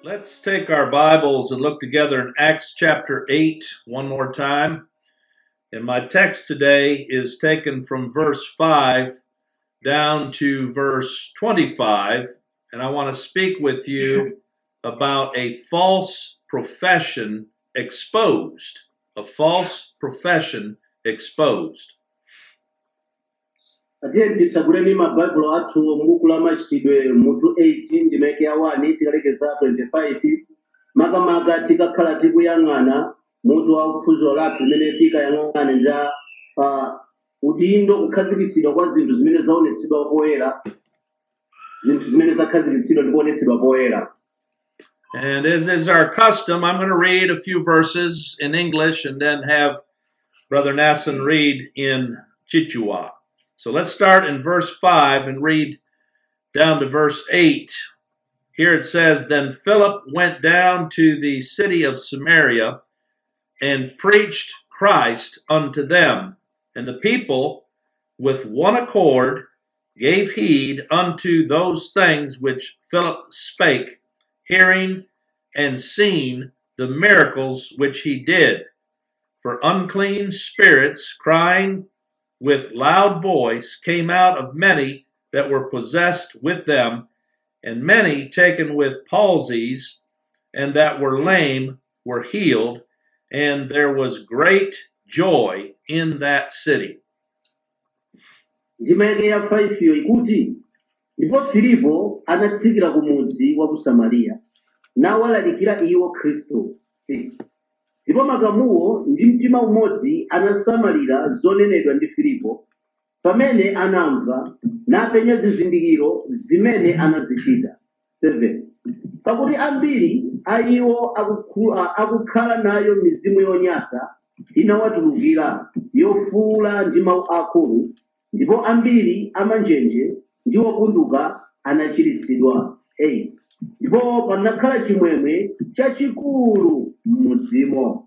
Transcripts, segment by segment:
Let's take our Bibles and look together in Acts chapter 8 one more time. And my text today is taken from verse 5 down to verse 25. And I want to speak with you about a false profession exposed. A false profession exposed. Atiye tisaguleni mabaibulo athu m'buku la machitidwe mutu 18 ndimeke ya 1 tikalekeza 25 makamaka tikakhala tikuyang'ana mutu wa phunziro lathu limene tikayang'ane nja udindo kukhazikitsidwa kwa zinthu zimene zaonetsedwa poyera zinthu zimene zakhazikitsidwa ndi kuonetsedwa poyera. And as is our custom, I'm going to read a few verses in English and then have Brother Nasson read in Chichewa. So let's start in verse 5 and read down to verse 8. Here it says, Then Philip went down to the city of Samaria and preached Christ unto them. And the people with one accord gave heed unto those things which Philip spake, hearing and seeing the miracles which he did. For unclean spirits, crying with loud voice, came out of many that were possessed with them, and many taken with palsies, and that were lame were healed, and there was great joy in that city. Ndimeke ya 5 yo ikuti ndipo Filipo anatsikira ku mudzi wa ku Samariya nawalalikira iwo Khristu. 6 Ndipo makamuwo ndi mtima umodzi anasamalira zonenedwa ndi Filipo pamene anamva napenya zizindikiro zimene anazichita. 7 Pakuti ambiri a iwo akukhala nayo mizimu yonyansa inawatulukira yofuula ndi mawu akulu, ndipo ambiri amanjenje ndi opunduka anachiritsidwa. 8 Ndipo panakhala chimwemwe chachikulu m'mudzimo.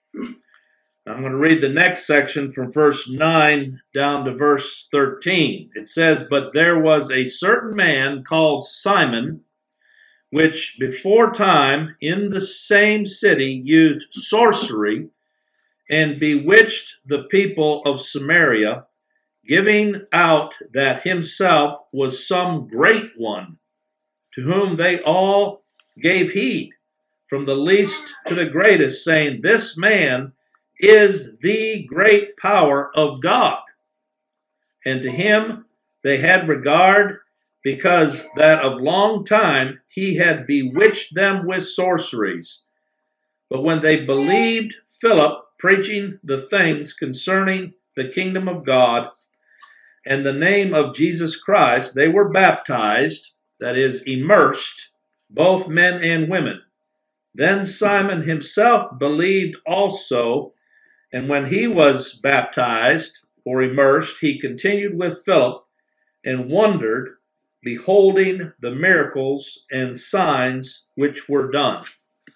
I'm going to read the next section from verse 9 down to verse 13. It says, But there was a certain man called Simon, which before time in the same city used sorcery and bewitched the people of Samaria, giving out that himself was some great one, to whom they all gave heed, from the least to the greatest, saying, This man is the great power of God. And to him they had regard, because that of long time he had bewitched them with sorceries. But when they believed Philip preaching the things concerning the kingdom of God and the name of Jesus Christ, they were baptized, that is, immersed, both men and women. Then Simon himself believed also, and when he was baptized or immersed, he continued with Philip and wondered, beholding the miracles and signs which were done.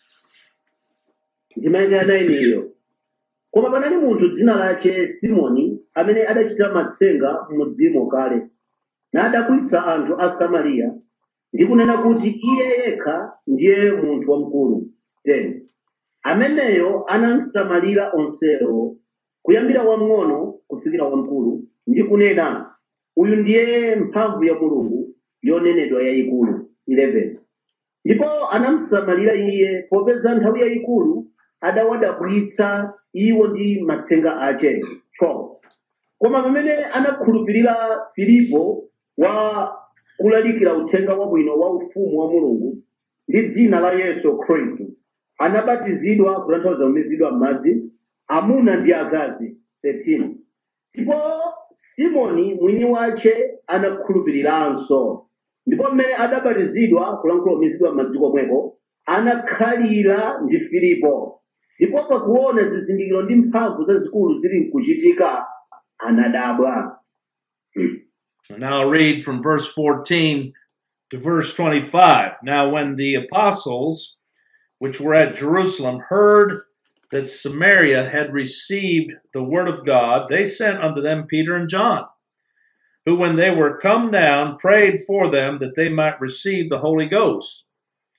Ndimeke anayineyo koma panali munthu dzina lache Simoni amene adachita matsenga m'mudzimo kale nadabwitsa anthu a Samariya ndi kunena kuti iye yekha ndiye munthu wamkulu. 10 Ameneyo anamsamalira onsewo kuyambira wamng'ono kufikira wamkulu ndi kunena, uyu ndiye mphamvu ya Mulungu yonenedwa yayikulu. 11 Ndipo anamsamalira iye popeza nthawi yayikulu adawadabwitsa iwo ndi matsenga ache. 12 Koma pamene anakhulupirira Filipo wa kulalikira uthenga wabwino wa ufumu wa Mulungu ndi dzina la Yesu Khristu, anabatizidwa kutanthauza kumizidwa m'madzi, amuna ndi akazi. 13 Ndipo Simoni mwini wache anakhulupiriranso, ndipo mmene adabatizidwa kulankhula kumizidwa m'madzi komweko anakhalira ndi Filipo, ndipo pakuona zizindikiro ndi mphamvu zazikulu zili nkuchitika anadabwa. And now I'll read from verse 14 to verse 25. Now when the apostles which were at Jerusalem heard that Samaria had received the word of God, they sent unto them Peter and John, who when they were come down prayed for them that they might receive the Holy Ghost.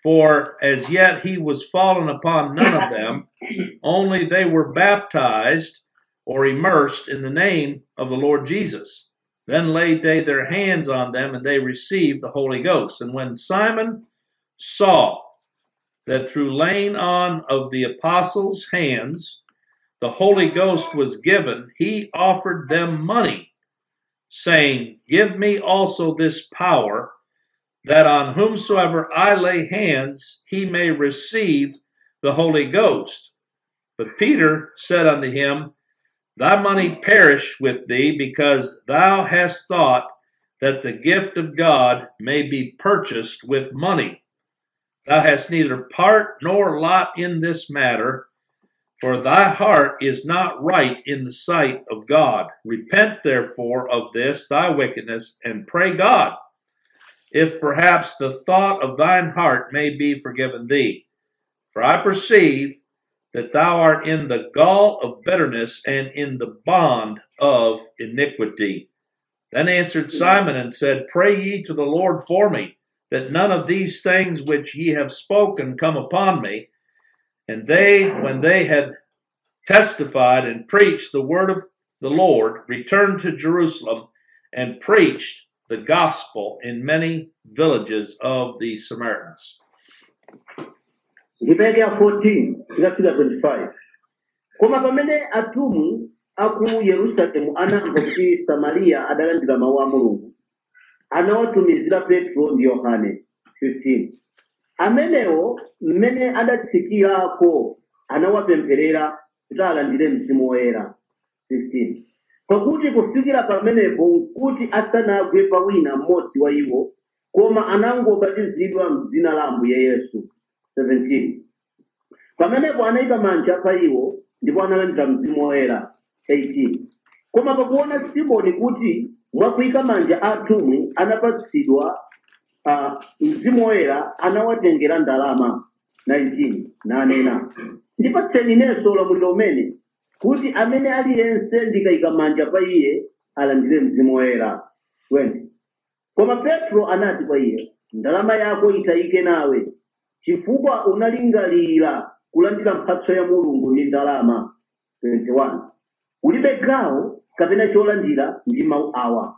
For as yet he was fallen upon none of them, only they were baptized or immersed in the name of the Lord Jesus. Then laid they their hands on them, and they received the Holy Ghost. And when Simon saw that through laying on of the apostles' hands the Holy Ghost was given, he offered them money, saying, Give me also this power, that on whomsoever I lay hands he may receive the Holy Ghost. But Peter said unto him, Thy money perish with thee, because thou hast thought that the gift of God may be purchased with money. Thou hast neither part nor lot in this matter, for thy heart is not right in the sight of God. Repent therefore of this thy wickedness, and pray God, if perhaps the thought of thine heart may be forgiven thee. For I perceive that thou art in the gall of bitterness and in the bond of iniquity. Then answered Simon and said, Pray ye to the Lord for me, that none of these things which ye have spoken come upon me. And they, when they had testified and preached the word of the Lord, returned to Jerusalem and preached the gospel in many villages of the Samaritans. Ndipeke ya 14 tikafika 25. Koma pamene atumwi aku Yerusalemu anamva kuti Samariya adalandira mawu a Mulungu, anawatumizira Petro ndi Yohane. 15. Amenewo mmene adatsikirako anawapempherera kuti alandire Mzimu Woyera. 16. Pakuti kufikira pamenepo nkuti asanagwe pa wina mmodzi wa iwo, koma anangobatizidwa m'dzina la Ambuye Yesu. 17. Pamenepo anayika manja pa iwo ndipo analandira Mzimu Woyera. 18. Koma pakuona Simoni kuti mwakuyika manja atumwi anapatsidwa Mzimu Woyera, anawatengera ndalama. 19. Nanena, Ndipatseni inenso ulamuliro umene kuti amene aliyense ndikayika manja pa iye alandire Mzimu Woyera. 20. Koma Petro anati kwa iye, Ndalama yako itayike nawe, chifukwa unalingalira kulandira mphatso ya Mulungu ndi ndalama. 21. Ulibe gawo kapena cholandira ndi mawu awa,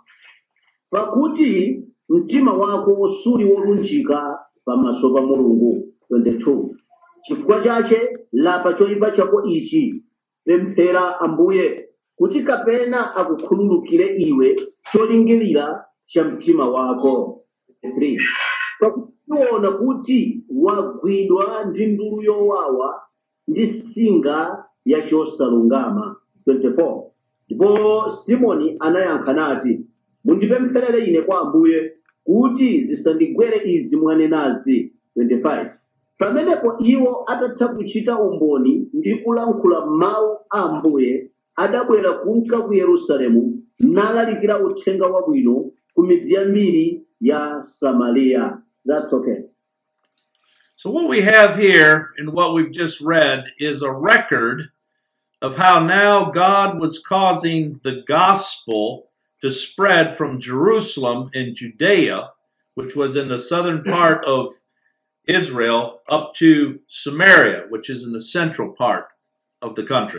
pakuti mtima wako suli wolunjika pamaso pa Mulungu. 22. Chifukwa chache lapa choyipa chako ichi, pemphera Ambuye kuti kapena akukhululukire iwe cholingirira cha mtima wako. 3. Pakuona kuti wagwidwa ndi ndulu yowawa ndi singa ya chosalungama. 24. Ndipo Simoni anayankha nati, Mundipempherere ine kwa Ambuye kuti zisandigwere izi mwanenazi. 25. Pamenepo iwo atatha kuchita umboni ndi kulankhula mawu a Ambuye, adabwera kunka ku Yerusalemu nalalikira uthenga wabwino ku midzi yambiri ya Samariya. That's okay. So what we have here in what we've just read is a record of how now God was causing the gospel to spread from Jerusalem in Judea, which was in the southern part of Israel, up to Samaria, which is in the central part of the country.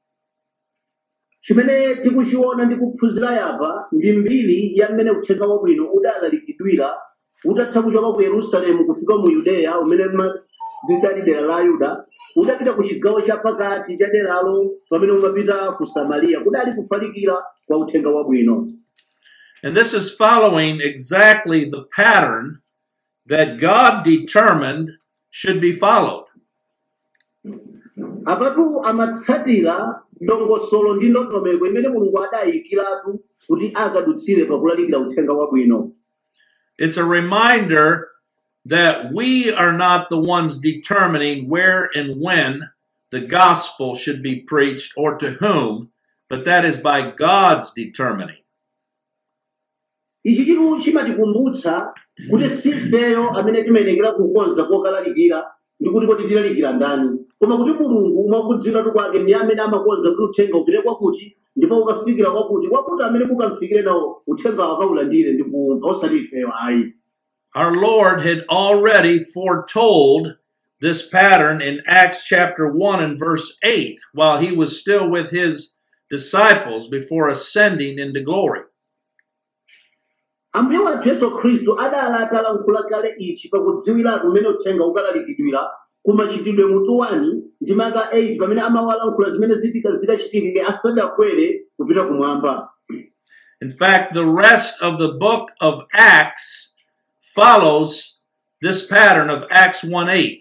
Chimene tikuchiona ndi kuphunzira yapa ndi mbiri ya mmene uthenga wabwino udalalikidwira utatha kuchoka ku Yerusalemu kufika mu Yudeya, umene lidali dera la Yuda, udapita ku chigawo cha pakati cha deralo pamene umapita ku Samariya, kudali kufalikira kwa uthenga wabwino. And this is following exactly the pattern that God determined should be followed. Apatu amatsatira ndongosolo ndi ndondomeko imene Mulungu adayikiratu kuti akadutsire pakulalikira uthenga wabwino. It's a reminder that we are not the ones determining where and when the gospel should be preached or to whom, but that is by God's determining. Ichi chinthu chimatikumbutsa kuti sifeyo amene timayenekera kukonza kokalalikira ndi kuti tilalikira ndani, koma kuti Mulungu mwakudziwiratu kwake ndi amene amakonza kuti uthenga upite kwakuti ndipo ukafikira kwakuti amene mukamfikire nawo uthenga wakaulandire ndi kuwumva, osati ifeyo ayi. our Lord had already foretold this pattern in Acts chapter 1 and verse 8 while he was still with his disciples before ascending into glory. Ambuye wathu Yesu Khristu adali atalankhula kale ichi pakudziwira kumene uthenga ukalalikidwira kumachitidwe mutu 1 ndi maka 8 pamene amawalankhula zimene zidachitike asadakwere kupita kumwamba. In fact, the rest of the book of Acts follows this pattern of Acts 1:8.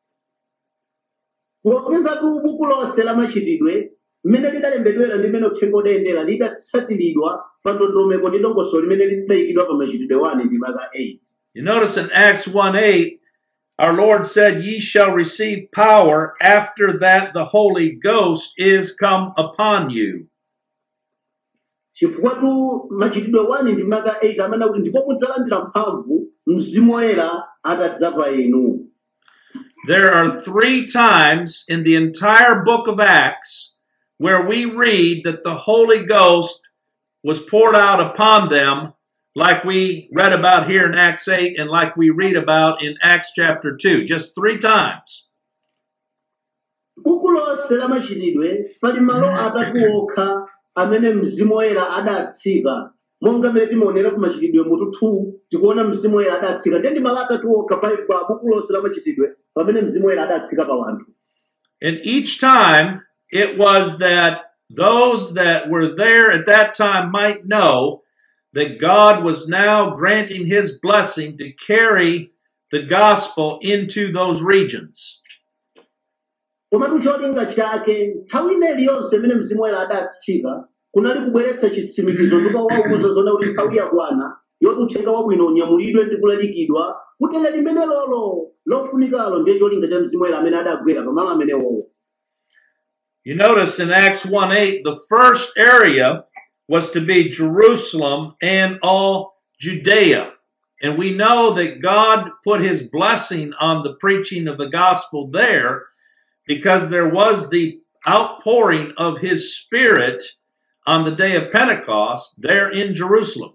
Popeza tu buku lonse la machitidwe mmene lidalembedwera ndi mmene uthenga udayendera lidatsatiridwa pa ndondomeko ndi dongosolo limene lidayikidwa pa machitidwe 1 ndi maka 8. You notice in Acts 1:8, our Lord said, "Ye shall receive power after that the Holy Ghost is come upon you." Chifukwa tu machitidwe 1 ndi maka 8 amene kuti ndipo mudzalandira mphamvu Mzimu Woyera atadza pa inu. There are 3 times in the entire book of Acts where we read that the Holy Ghost was poured out upon them, like we read about here in Acts 8 and like we read about in Acts chapter 2. Just 3 times. Buku lonse la machitidwe pali malo atatu okha amene Mzimu Woyera adatsika. Monga mmene timaonera ku machitidwe mutu 2 tikuona Mzimu Woyera adatsika. Ndi malo atatu okha pali pa buku lonse la machitidwe pamene Mzimu Woyera adatsika pa wanthu. And each time it was that those that were there at that time might know that God was now granting his blessing to carry the gospel into those regions. Komatu cholinga chake nthawi ineyi yonse imene Mzimu Woyera adatsika kunali kubweretsa chitsimikizo chokawauza zona kuti nthawi yakwana yoti uthenga wabwino unyamulidwe ndi kulalikidwa kutera limene lolo lofunikalo ndiye cholinga cha Mzimu Woyera amene adagwera pamalo amenewo. You notice in Acts 1:8, the first area was to be Jerusalem and all Judea. And we know that God put his blessing on the preaching of the gospel there because there was the outpouring of his Spirit on the day of Pentecost there in Jerusalem.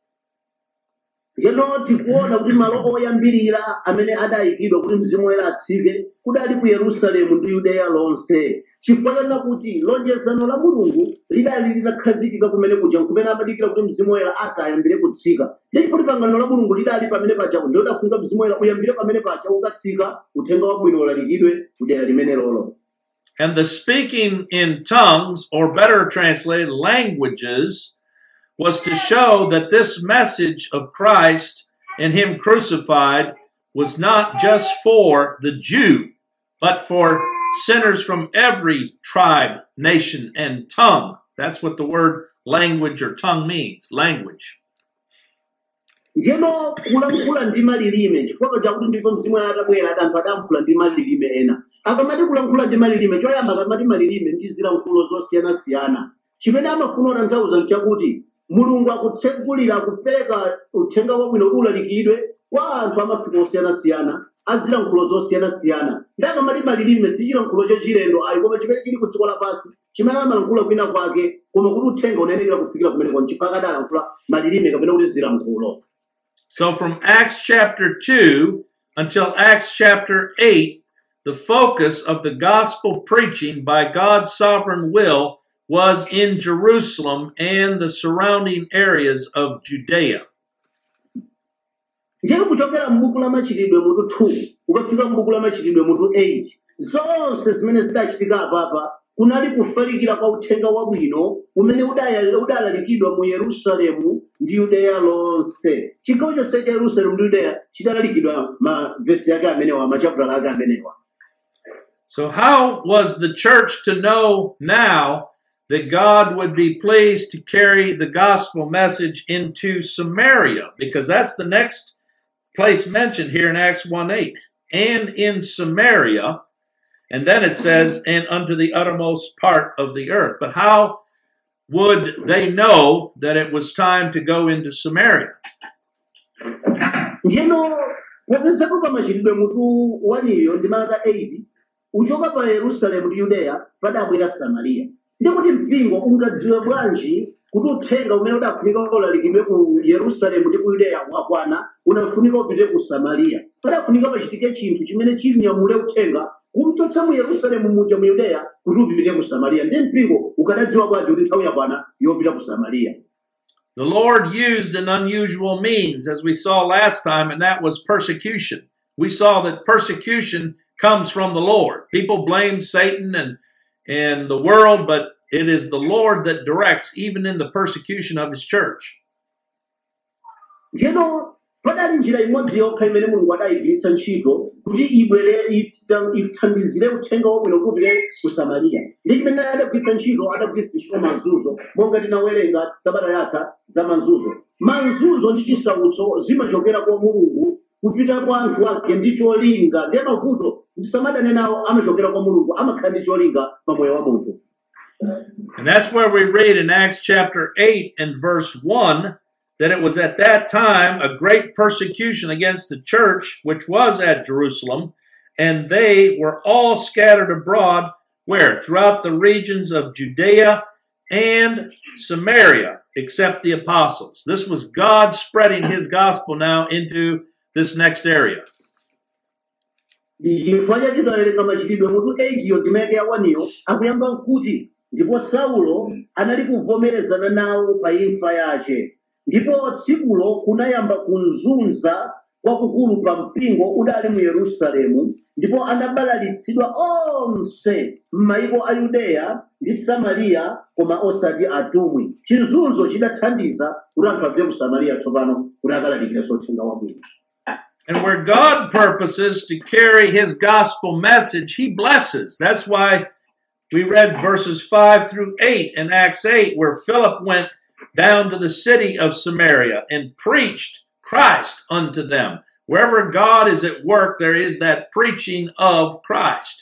Lero tikuona kuti malo oyambirira amene adayikidwa kuti Mzimu Woyera atsike kudali ku Yerusalemu ndi Yudeya lonse. Chifukwa kuti lonjezano la Mulungu lidali litakhazikika kumene kuja kumene amadikira kuti Mzimu Woyera atayambire kutsika. Ndipo pangano la Mulungu lidali pamene paja ndio dafunga Mzimu Woyera uyambire pamene paja ukatsika uthenga wabwino ulalikidwe kudera limene lolo. And the speaking in tongues, or better translated languages, was to show that this message of Christ and him crucified was not just for the Jew, but for sinners from every tribe, nation, and tongue. That's what the word language or tongue means, language. Njeno kulankhula ndi malilime chifukwa chakuti ndipo Mzimu Woyera atabwera anthu adayankhula ndi malilime ena. Akamati kulankhula ndi malilime choyamba akamati malilime ndi zilankhulo zosiyanasiyana. Chimene amafuna kutanthauza nchakuti Mulungu akutsekulira kupereka uthenga wabwino ulalikidwe kwa anthu amafika osiyanasiyana azilankhulo zosiyanasiyana. Ndi akamati malilime si chilankhulo chachilendo ayi koma chimene chili ku dziko lapansi chimene amalankhula kwina kwake koma kuti uthenga unayenera kufikira kumeneko nchifukwa adalankhula malilime kapena kuti zilankhulo. So from Acts chapter 2 until Acts chapter 8, the focus of the gospel preaching by God's sovereign will was in Jerusalem and the surrounding areas of Judea. Njeno kuchokera m'buku la machitidwe mutu 2 ukafika m'buku la machitidwe mutu 8 zonse zimene zidachitika apapa kunali kufalikira kwa uthenga wabwino umene udalalikidwa mu Yerusalemu ndi Yudeya lonse. Chigawo chonse cha Yerusalemu ndi Yudeya chidalalikidwa mavesi yake amenewa machaputala ake amenewa. So how was the church to know now that God would be pleased to carry the gospel message into Samaria? Because that's the next place mentioned here in Acts 1:8. And in Samaria, and then it says, and unto the uttermost part of the earth. But how would they know that it was time to go into Samaria? Njeno popezako pa machitidwe mutu 1 ndi maka 8 uchoka pa Yerusalemu ndi Yudeya padabwera Samaria. Ndikuti mpingo ungadziwe bwanji kuti uthenga umene udafunika ulalikidwe ku yerusalemu ndi ku yudeya wakwana unafunika upite ku samariya padafunika pachitike chinthu chimene chinyamule uthenga kumchotsa mu yerusalemu muja mu yudeya kuti upite ku samariya ndi mpingo ukadadziwa bwanji kuti nthawi yakwana yopita ku samariya. The Lord used an unusual means, as we saw last time, and that was persecution. We saw that persecution comes from the Lord. People blame Satan and the world, but it is the Lord that directs, even in the persecution of His church. Njeno padali njira imodzi yokha imene mulungu adayigwiritsa ntchito kuti ibwere ithandizire uthenga wabwino kupite ku samariya ndi chimene adagwiritsa ntchito manzuzo monga tinawerenga sabata yatha za manzuzo ndi chisautso zimachokera kwa mulungu kupita kwa anthu ake ndi cholinga ndiye mavuto ndisamadane nawo amachokera kwa mulungu amakhala ndi cholinga pa moyo wa munthu. And that's where we read in Acts chapter 8 and verse 1 that it was at that time a great persecution against the church which was at Jerusalem, and they were all scattered abroad, where? Throughout the regions of Judea and Samaria, except the apostles. This was God spreading His gospel now into this next area. Chifukwa chitawerenga machitidwe mutu 8 ndimene yawaniyo akuyamba nkuti ndipo Saulo anali kuvomerezana nawo pa imfa yace ndipo tsikulo kunayamba kunzunza kwakukulu pa mpingo udali mu Yerusalemu ndipo anabalalitsidwa onse m'mayiko a Yudeya ndi Samariya koma osati atumwi. Chizunzo chidathandiza kuti anthu apite ku Samariya tsopano kuti akalalikire uthenga wabwino. And where God purposes to carry His gospel message, He blesses. That's why we read verses 5 through 8 in Acts 8, where Philip went down to the city of Samaria and preached Christ unto them. Wherever God is at work, there is that preaching of Christ.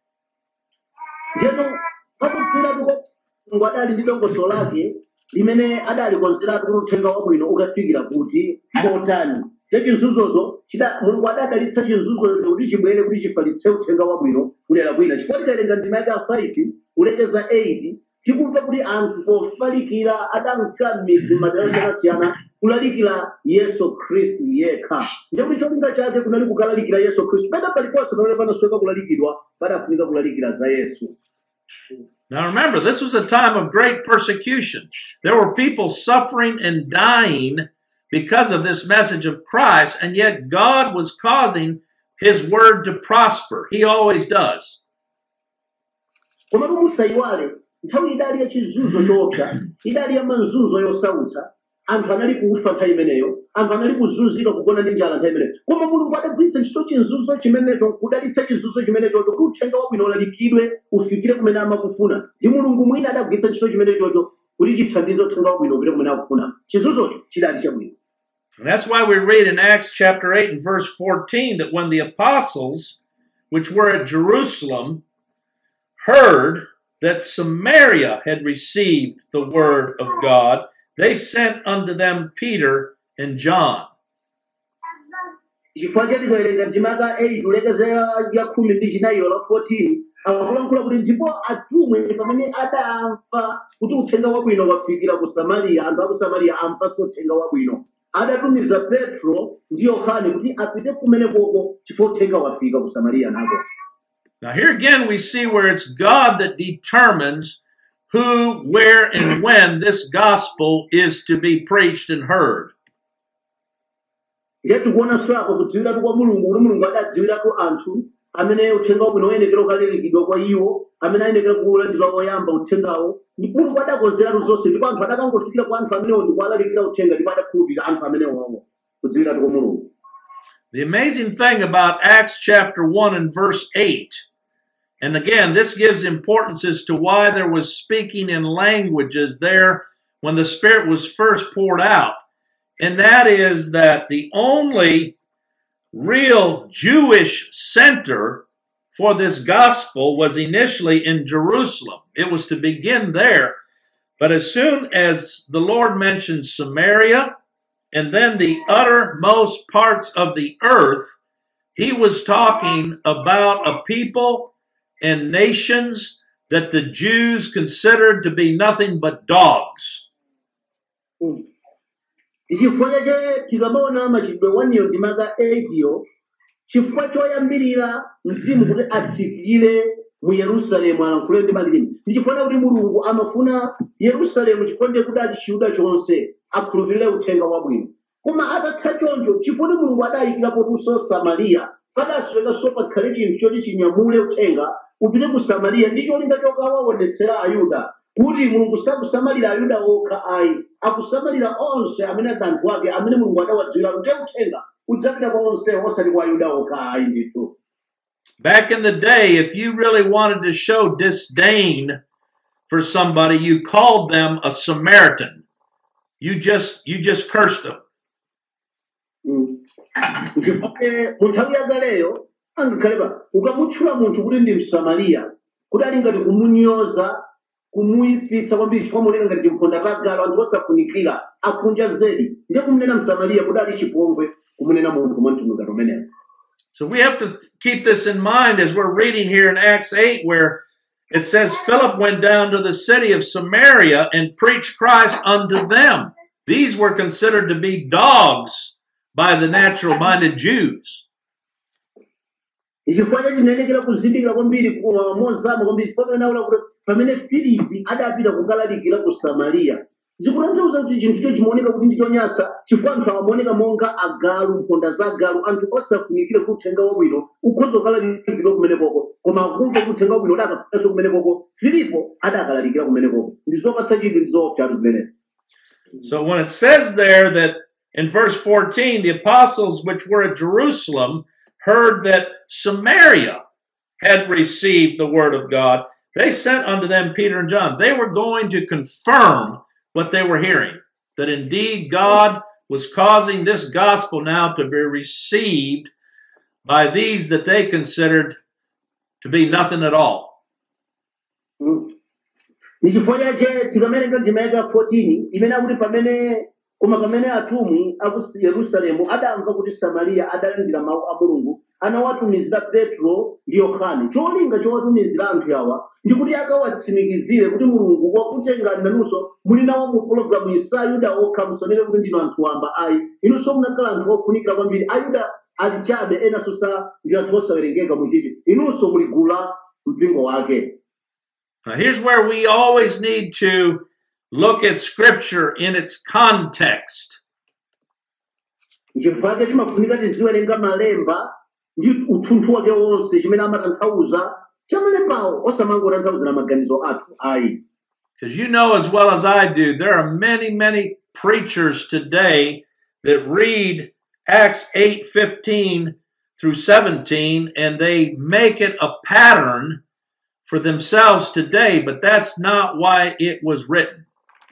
Njeno pakufika ngwadali ndi dongoso lake limene adalikonzeratu kuti uthenga wabwino ukafikira kuti motani. Chinzuzozo mulungu adadalitsa chinzuzozo kuti chibwere kuti chifalitse uthenga wabwino kulera kwina. Chifukwa tikawerenga ndima ya 5 kulekeza 8 tikumva kuti anthu pofalikira adamka m'madera osiyanasiyana kulalikira Yesu Khristu yekha. Ndipo kuti cholinga chake kunali kukalalikira Yesu Khristu. Pena paliponse pamene panasweka kulalikidwa padafunika kulalikira za Yesu. Now remember, this was a time of great persecution. There were people suffering and dying because of this message of Christ, and yet God was causing His word to prosper. He always does. Koma musayiwale nthawi idali ya chizunzo chopsa idali ya manzunzo yosautsa anthu anali kufa nthawi imeneyo anthu anali kuzunzika kugona ndi njala nthawi imeneyo koma mulungu adagwiritsa ntchito chinzunzo chimenecho kudalitsa chinzunzo chimenecho kuti uthenga wabwino ulalikidwe ufikire kumene amakufuna ndi mulungu mwini adagwiritsa ntchito chimenechocho kuti chithandize uthenga wabwino upite kumene akufuna chinzunzocho chidali chabwino. And that's why we read in Acts chapter 8 and verse 14 that when the apostles, which were at Jerusalem, heard that Samaria had received the word of God, they sent unto them Peter and John. Chifukwa tikawerenga ndima 8 kulekezera ya 10 ndi chinayi 14 akulankhula kuti ndipo atumwi pamene adamva kuti uthenga wabwino wafikira ku Samariya anthu a ku Samariya amvanso uthenga wabwino adatumiza Petro ndi Yohane kuti apite kumenekoko chifukwa uthenga wafika ku Samariya nako. Now here again we see where it's God that determines who, where, and when this gospel is to be preached and heard. Ndiye tikuona swako kudziwiratu kwa mulungu kuti mulungu adadziwiratu anthu amene uthenga wabwino uyenekera ukalalikidwa kwa iwo amene ayenekera kulandira oyamba uthengawo ndipo mulungu adakonzeratu zonse ndipo anthu adakangofikira kwa anthu amenewo ndipo alalikira uthenga ndipo adakhulupirira anthu amenewo kudziwiratu kwa mulungu. The amazing thing about Acts chapter 1 and verse 8, and again, this gives importance as to why there was speaking in languages there when the Spirit was first poured out. And that is that the only real Jewish center for this gospel was initially in Jerusalem. It was to begin there. But as soon as the Lord mentioned Samaria and then the uttermost parts of the earth, He was talking about a people and nations that the Jews considered to be nothing but dogs. Mm. Chifukwa chache tikamaona machitidwe 1 ndi maka 8 chifukwa choyambirira mzimu kuti atsikire mu Yerusalemu alankhule ndi malilime ndi chifukwa kuti Mulungu amafuna Yerusalemu chifukwa kuti ati Chiyuda chonse akhulupirire uthenga wabwino. Koma atatha choncho chifukwa Mulungu adayikirapo tunso Samariya padaswekaso pakhale chinthu choti chinyamule uthenga upite ku Samariya ndi cholinga chokawaonetsera Ayuda kuti Mulungu sakusamalira Ayuda okha ayi akusamalira onse amene anthu ake amene Mulungu adawadziwira kuti uthenga udzapita kwa onse osati kwa Ayuda okha ayi ndithu. Back in the day, if you really wanted to show disdain for somebody, you called them a Samaritan. You just cursed them. Mu nthawi yakaleyo angakhalepa ukamutchula munthu kuti ndi Msamariya kuti ali ngati kumunyoza kumuyipitsa kwambiri chifukwa munena ngati chimphonda kagalo anthu osafunikira akunja zedi ndiye kumunena Msamariya kuti ali chipongwe kumunena munthu mwamtundu umenewo. So we have to keep this in mind as we're reading here in Acts 8, where it says Philip went down to the city of Samaria and preached Christ unto them. These were considered to be dogs by the natural-minded Jews. Chifukwa chinenekera kuzindikira kwambiri mozama kwambiri pamene Filipi adapita kukalalikira ku Samariya. Zikutanthauza kuti chinthucho chimaoneka kuti ndi chonyansa chifukwa anthu amaoneka monga agalu mphonda za agalu anthu osafunikire kuti uthenga wabwino ukhoza kukalalikira kumenekoko koma akumva kuti uthenga wabwino udakafikanso kumenekoko Filipo adakalalikira kumenekoko ndi zopatsa chidwi ndi zoopsa zimenezi. So when it says there that in verse 14, the apostles which were at Jerusalem heard that Samaria had received the word of God, they sent unto them Peter and John. They were going to confirm what they were hearing, that indeed God was causing this gospel now to be received by these that they considered to be nothing at all. Ni chifukwa chache tikameneka ndimeka 14 imene akuti pamene atumwi aku Yerusalemu adamva kuti Samariya adalandira mawu a Mulungu anawatumizira Petro ndi Yohane. Cholinga chowatumizira anthu awa ndi kuti akawatsimikizire kuti Mulungu wakutengani nanunso muli nawo mu pologalamu ya Ayuda okha musonere kuti ndinu anthu wamba ayi inunso munakhala anthu ofunikira kwambiri Ayuda ali chabe enanso ndi anthu osawerengeka muchichi inunso muli gulu la mpingo wake. Now here's where we always need to look at Scripture in its context. Chifukwa chimafunika tiziwerenga malemba ndi uthunthu wake wonse chimene amatanthauza chamalembawo osamangotanthauzira maganizo athu ayi. Because you know as well as I do, there are many preachers today that read Acts 8:15 through 17 and they make it a pattern for themselves today, but that's not why it was written.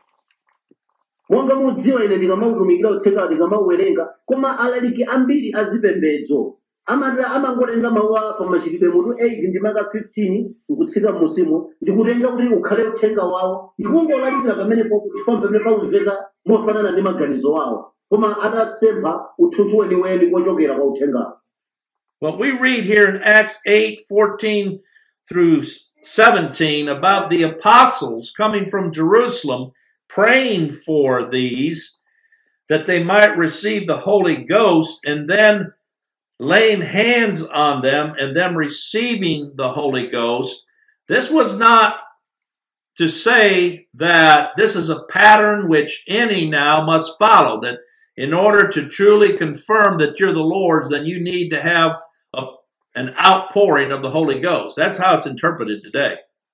Monga mudziwa ine ndikamautumikira uthenga ndikamauwerenga koma alaliki ambiri azipembedzo amangotenga mawu pa machitidwe mutu 8 ndi maka 15 nkutsika musimu ndikutenga kuti ukhale uthenga wawo ndikungolalikira pamenepo kuti pamene paumveka mofanana ndi maganizo wawo koma atasempha uthunthu weniweni wochokera kwa uthenga. What we read here in Acts 8:14 through 17 about the apostles coming from Jerusalem praying for these that they might receive the Holy Ghost and then laying hands on them and them receiving the Holy Ghost. This was not to say that this is a pattern which any now must follow, that in order to truly confirm that you're the Lord's, then you need to have an outpouring of the Holy Ghost. That's how it's interpreted today.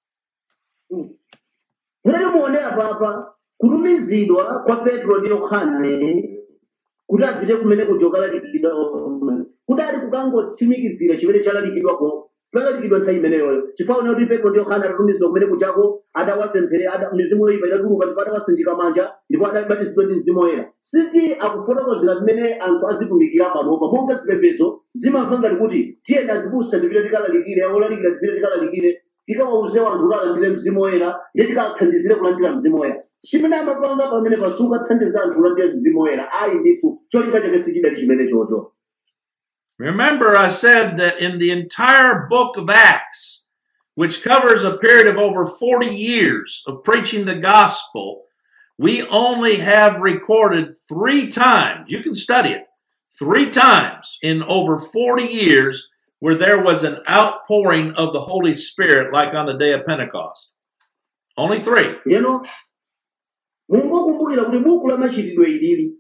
Kutumizidwa kwa Petro ndi Yohane kuti apite kumene kujokalalikidwa kudali kukangotsimikizira chimene chalalikidwako palalikidwa nthawi imeneyoyo chifukwa kuti Petro ndi Yohane atatumizidwa kumene kuchako adawapempherera mizimu yoyipa idatuluka ndipo adawasanjika manja ndipo adabatizidwa ndi Mzimu Woyera. Siti akufotokozera zimene anthu azitumikira panopa monga zipembedzo zimamva ngati kuti tiyeni azibusa ndipite tikalalikire olalikira ndipite tikalalikire tikawauze anthu kuti alandire Mzimu Woyera ndiye tikathandizire kulandira Mzimu Woyera. Chimene amapanga pamene pasuka thandiza anthu kulandira Mzimu Woyera ayi ndithu cholinga chake sichidali chimene chocho. Remember, I said that in the entire book of Acts, which covers a period of over 40 years of preaching the gospel, we only have recorded 3 times, you can study it, 3 times in over 40 years where there was an outpouring of the Holy Spirit like on the day of Pentecost. Only 3. Lero mungokumbukira kuti buku la machitidwe ilili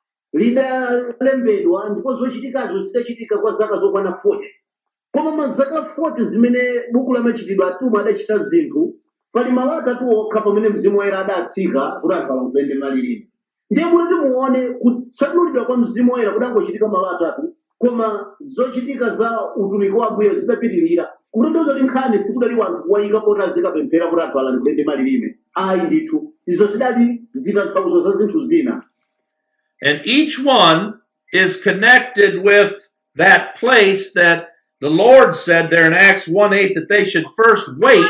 lidalembedwa ndipo zochitikazo zidachitika kwa zaka zokwana 40. Koma mazaka 40 zimene buku la machitidwe atuma adachita zinthu, pali malo atatu okha pamene Mzimu Woyera adatsika kuti anthu alankhule malilime. Ndiye kuti muone kutsanulidwa kwa Mzimu Woyera kudangochitika malo atatu, koma zochitika za utumiki wa Ambuye zidapitirira. Kutanthauza kuti nkhani sikudali wanthu kuwayika poti zikapemphera kuti anthu alankhule malilime. Ayi ndithu, izo zidali zitanthauzo za zinthu zina. And each one is connected with that place that the Lord said there in Acts 1:8 that they should first wait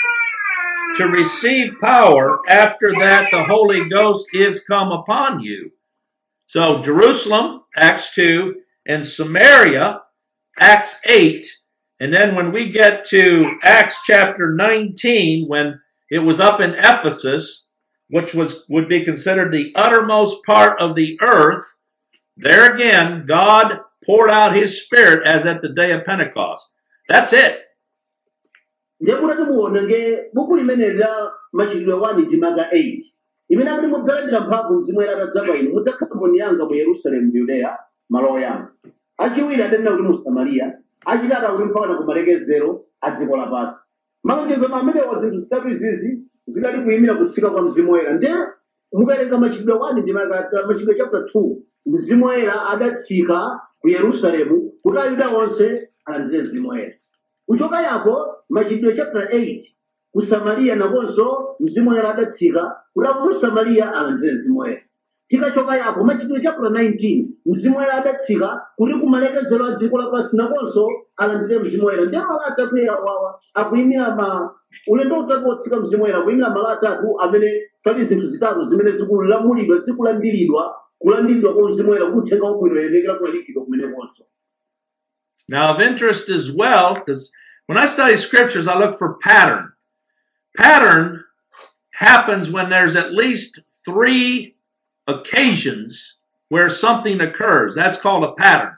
to receive power. After that, the Holy Ghost is come upon you. So Jerusalem, Acts 2, and Samaria, Acts 8. And then when we get to Acts chapter 19, when it was up in Ephesus, which would be considered the uttermost part of the earth, there again, God poured out his Spirit as at the day of Pentecost. That's it. Ndiye kuti muone nge buku limene la machitidwe 1 ndimaka 8 imene akuti mudzalandira mphamvu Mzimu Woyera atadza pa inu mudzakhala mboni yanga mu Yerusalemu, Yudeya, malo oyamba, achiwiri adanena kuti mu Samariya, achitatu akuti mpaka ku malekezero a dziko lapansi. Malonjezo amenewa zinthu zitatu izizi zidali kuyimira kutsika kwa Mzimu Woyera. Ndiye mukawerenga machitidwe 1 ndimaka machitidwe chapter 2, Mzimu Woyera adatsika ku Yerusalemu kuti Ayuda onse alandire Mzimu Woyera. Kuchoka yapo machitidwe chapter 8 ku Samariya nakonso Mzimu Woyera adatsika kuti ku Samariya alandire Mzimu Woyera. Tikachoka yapo machitidwe chapter 19 Mzimu Woyera adatsika kuti ku malekezero a dziko lapansi nakonso alandire Mzimu Woyera. Ndiye malo atatu awawa akuyimira ulendo utatu wotsika Mzimu Woyera akuyimira malo atatu amene pali zinthu zitatu zimene zikulamulidwa zikulandiridwa kulandiridwa kwa Mzimu Woyera kuti uthenga wabwino uyenekera kulalikidwa kumenekonso. Now, of interest as well, because when I study scriptures, I look for pattern. Pattern happens when there's at least 3 occasions where something occurs. That's called a pattern.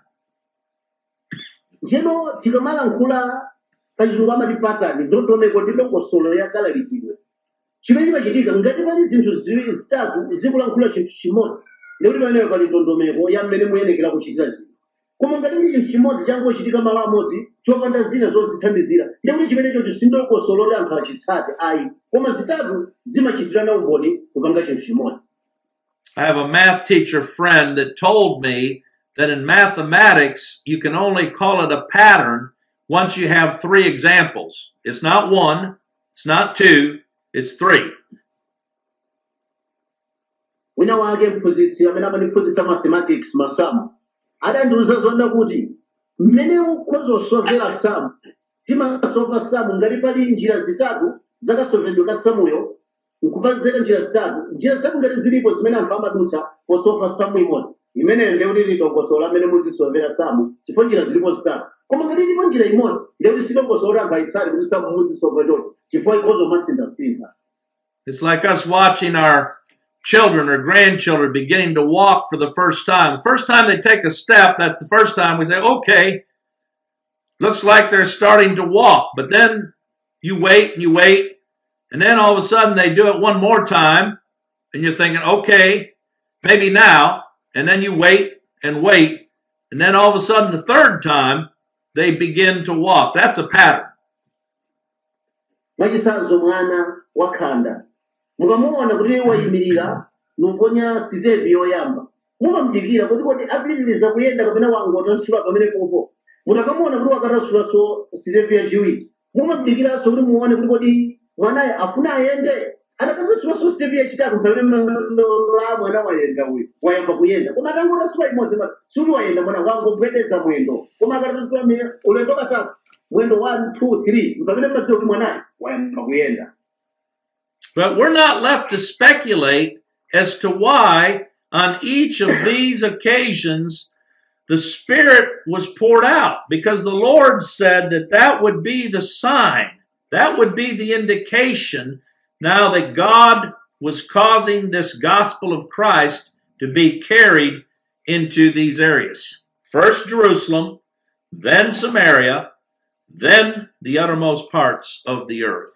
Njeno tikamalankhula pachilungu amati pattern ndondomeko ndi dongosolo yakalalikidwe. Chimene chimachitika ngati pali zinthu ziwiri zitatu zikulankhula chinthu chimodzi, ndikuti pamenepo pali ndondomeko ya mmene muyenekera kuchitira zinthu. Koma ngati ndi chinthu chimodzi changochitika malo amodzi chopanda zina zozithandizira, ndikuti chimenecho sindokosolo kuti anthu achitsate ayi, koma zitatu zimachitirana umboni kupanga chinthu chimodzi. I have a math teacher friend that told me that in mathematics, you can only call it a pattern once you have 3 examples. It's not 1, it's not 2, it's 3. Wina wake mphunzitsi amene amaniphunzitsa mathematics masamu adandiuza zonda kuti mmene ukhoza kusovera samu timasova samu ngati pali njira zitatu zakasovedwa ka samuyo nkupazeka njira zitatu ngati zilipo zimene anthu amadutsa posova samu imodzi imeneyo ndiye kuti lidongosolo amene muzisovera samu chifukwa njira zilipo zitatu. Koma ngati ilipo njira imodzi ndiye kuti sidongosolo anthu ayitsale kuti samu muzisova choncho chifukwa ikhoza masintha. It's like us watching our children or grandchildren beginning to walk for the first time. The first time they take a step, that's the first time we say, okay, looks like they're starting to walk. But then you wait, and then all of a sudden they do it one more time, and you're thinking, okay, maybe now. And then you wait, and then all of a sudden the third time they begin to walk. That's a pattern. Mwachitsanzo mwana wakhanda mukamuona kuti wayimirira nuponya sizevi yoyamba mumamdikira kuti apitiriza kuyenda kapena wangotasula pamene popo. Mutakamuona kuti wakatasulaso sizevi yachiwiri mumamdikiranso kuti muone kuti mwanayo afuna ayende. Atakatasulaso sizevi yachitatu pamene mwana wayenda uyu wayamba kuyenda. Koma atangotasula imodzi suli wayenda mwana wangogwedeza mwendo. Koma akatasula ulendo katatu mwendo 1, 2, 3 pamene mmadziwa kuti mwanayo wayamba kuyenda. But we're not left to speculate as to why on each of these occasions the Spirit was poured out, because the Lord said that would be the sign, that would be the indication now that God was causing this gospel of Christ to be carried into these areas. First Jerusalem, then Samaria, then the uttermost parts of the earth.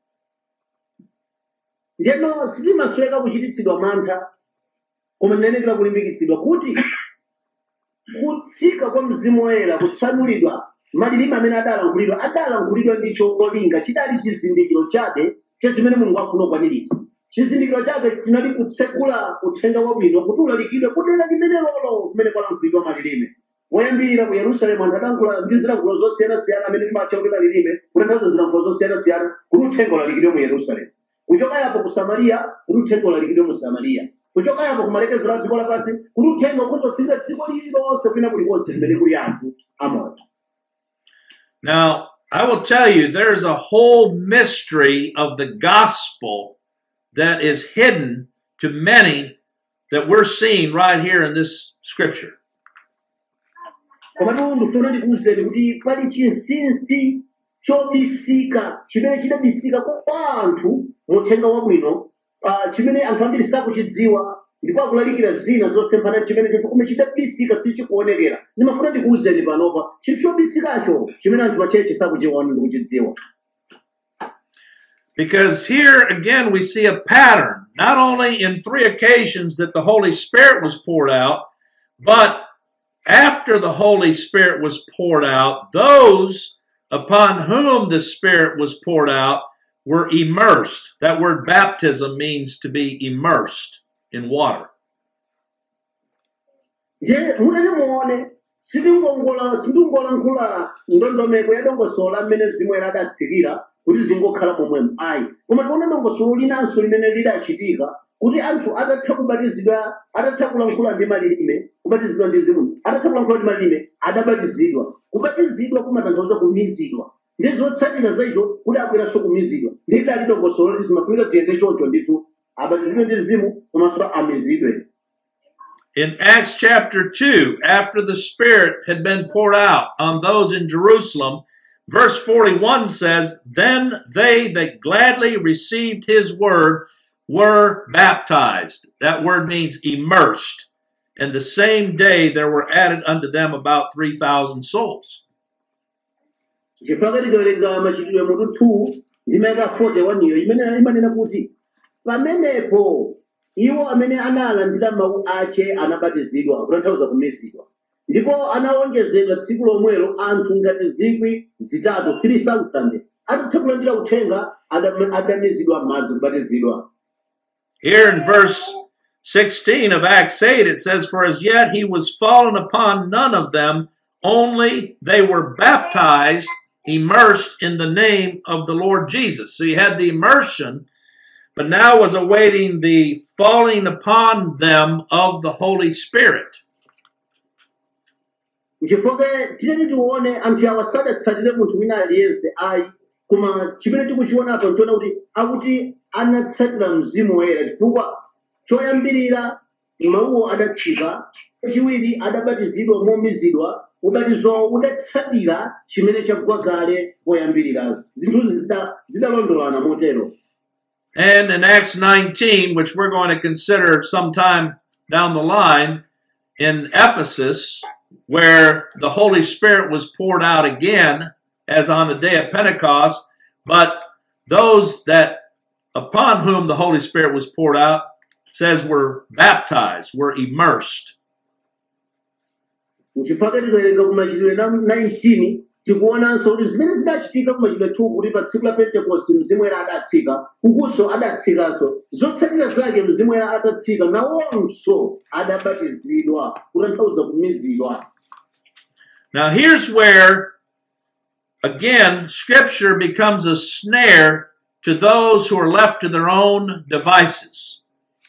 Ndiyeno sitimasweka kuchititsidwa mantha koma ndinenekera kulimbikitsidwa kuti kutsika kwa mzimu woyera kutsanulidwa malilime amene adalankhulidwa ndicho cholinga chidali chizindikiro chabe cha zimene Mulungu afuna kukwaniritsa. Chizindikiro chabe chinali kutsekula uthenga wabwino kuti ulalikidwe kudera limene lolo kumene kwalankhulidwa malilime. Woyambirira ku Yerusalemu anthu adalankhula ndi zilankhulo zosiyanasiyana amene timatcha kuti malilime kutanthauza zilankhulo zosiyanasiyana kuti uthenga ulalikidwe mu Yerusalemu. Kuchoka yapo ku Samariya kuti uthenga ulalikidwe mu Samariya. Kuchoka yapo ku malekezero a dziko lapansi kuti uthenga ukuzofika dziko lililonse kwina kulikonse limene kuli anthu amoyo. Now, I will tell you, there's a whole mystery of the gospel that is hidden to many that we're seeing right here in this scripture. Koma ndifuna ndikuwuzeni kuti pali chinsinsi chobisika chimene chidabisika kwa anthu muthenga wabwino chimene anthu ambiri sakuchidziwa ndipo akulalikira zina zosemphana chimene chomwe chidabisika sichikuonekera. Ndimafuna ndikuwuzeni panopa chinthu chobisikacho chimene anthu pacheche sakuchiona ndi kuchidziwa. Because here again we see a pattern, not only in 3 occasions that the Holy Spirit was poured out, but after the Holy Spirit was poured out, those upon whom the Spirit was poured out were immersed. That word baptism means to be immersed in water. Je, munene muone sindingolankhula ndondomeko ya dongosolo mmene Mzimu Woyera adatsikira kuti zingokhala momwemo ayi koma tione dongosolo linanso limene lidachitika kuti anthu atatha kubatizidwa atatha kulankhula ndi malilime kubatizidwa ndi Mzimu atatha kulankhula ndi malilime adabatizidwa. Kubatizidwa kumatanthauza kumizidwa ndi zotsatira zaizo kuti abweranso kumizidwa ndi lidali dongosolo lizimafunika ziyende choncho ndithu abatizidwe ndi Mzimu komanso amizidwe. In Acts chapter 2, after the Spirit had been poured out on those in Jerusalem, verse 41 says, "Then they that gladly received his word were baptized." That word means immersed. And the same day there were added unto them about 3,000 souls. Chifukwa tikawerenga machitidwe mutu 2 ndime ya 41 iyo imene imanena kuti pamenepo iwo amene analandira mawu ache anabatizidwa kutanthauza kumizidwa ndipo anawonjezedwa tsiku lomwelo anthu ngati 3,000 atatha kulandira uthenga adamizidwa madzi kubatizidwa. Here in verse 16 of Acts 8 it says, "For as yet he was fallen upon none of them, only they were baptized, immersed in the name of the Lord Jesus." So you had the immersion, but now was awaiting the falling upon them of the Holy Spirit. Chifukwa tinene tione anthu awa sadatsatire munthu wina aliyense ayi koma chimene tikuchiona apo ntiona kuti akuti anatsatira Mzimu Woyera chifukwa choyambirira mawuwo adatsika, chachiwiri adabatizidwa momizidwa, ubatizo udatsatira chimene chagwa kale poyambirira. Zinthuzi zidalondolana motero. And in Acts 19, which we're going to consider sometime down the line, in Ephesus, where the Holy Spirit was poured out again, as on the day of Pentecost, but those that upon whom the Holy Spirit was poured out, says were baptized, were immersed. Chifukwa tikawerenga ku machitidwe 19 tikuonanso kuti zimene zidachitika ku machitidwe 2 kuti pa tsiku la Pentecost Mzimu Woyera adatsika, kukunso adatsikanso. Zotsatira zake Mzimu Woyera atatsika nawonso adabatizidwa kutanthauza kumizidwa. Now here's where, again, Scripture becomes a snare to those who are left to their own devices.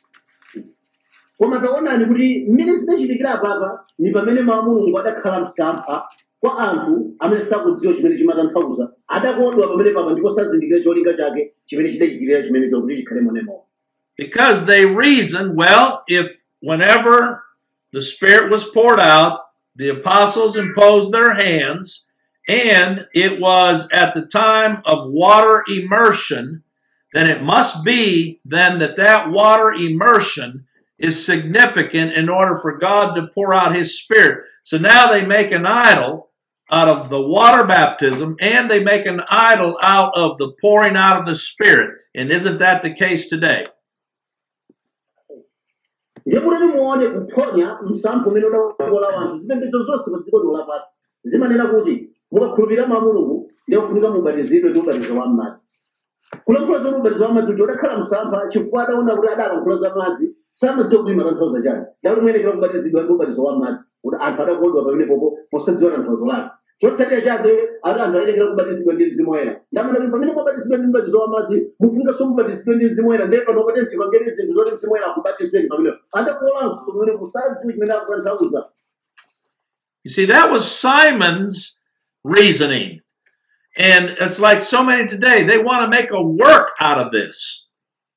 Koma taonani kuti mmene zidachitikira papa ni pamene mawu a Mulungu adakhala msampha kwa anthu amene sakudziwa chimene chimatanthauza adakodwa pamene papa ndipo sazindikira cholinga chake chimene chidachitikira chimenecho kuti chikhale monemo. Because they reason, well, if whenever the Spirit was poured out, the apostles imposed their hands, and it was at the time of water immersion then it must be then that water immersion is significant in order for God to pour out his Spirit. So now they make an idol out of the water baptism, and they make an idol out of the pouring out of the Spirit. And isn't that the case today? Ndikule muone kuphonya msampho umene unakola wanthu zipembedzo zonse pa dziko lapansi zimanena kuti mukakhulupirira mwa Mulungu ndiye kufunika mubatizidwe ndi ubatizo wa m'madzi. Kulankhula za ubatizo wa m'madzi udakhala msampha chifukwa adaona kuti adalankhula za madzi samadziwa kuti matanthauza chani. Ndakuti muyenekera kubatizidwa ndi ubatizo wa m'madzi kuti anthu adakodwa pamenepopo posadziwa tanthauzo lake. Chotsatira chake ati anthu ayenekera kubatizidwa ndi Mzimu Woyera. Ndamana kuti pamene mubatizidwa ndi ubatizo wa madzi mufunika mubatizidwe ndi Mzimu Woyera ndipo panopote mchipangeni zinthu zoti Mzimu Woyera akubatizeni pamenepo. Adakolanso pamene kusadziwa chimene akutanthauza. You see, that was Simon's reasoning. And it's like so many today, they want to make a work out of this.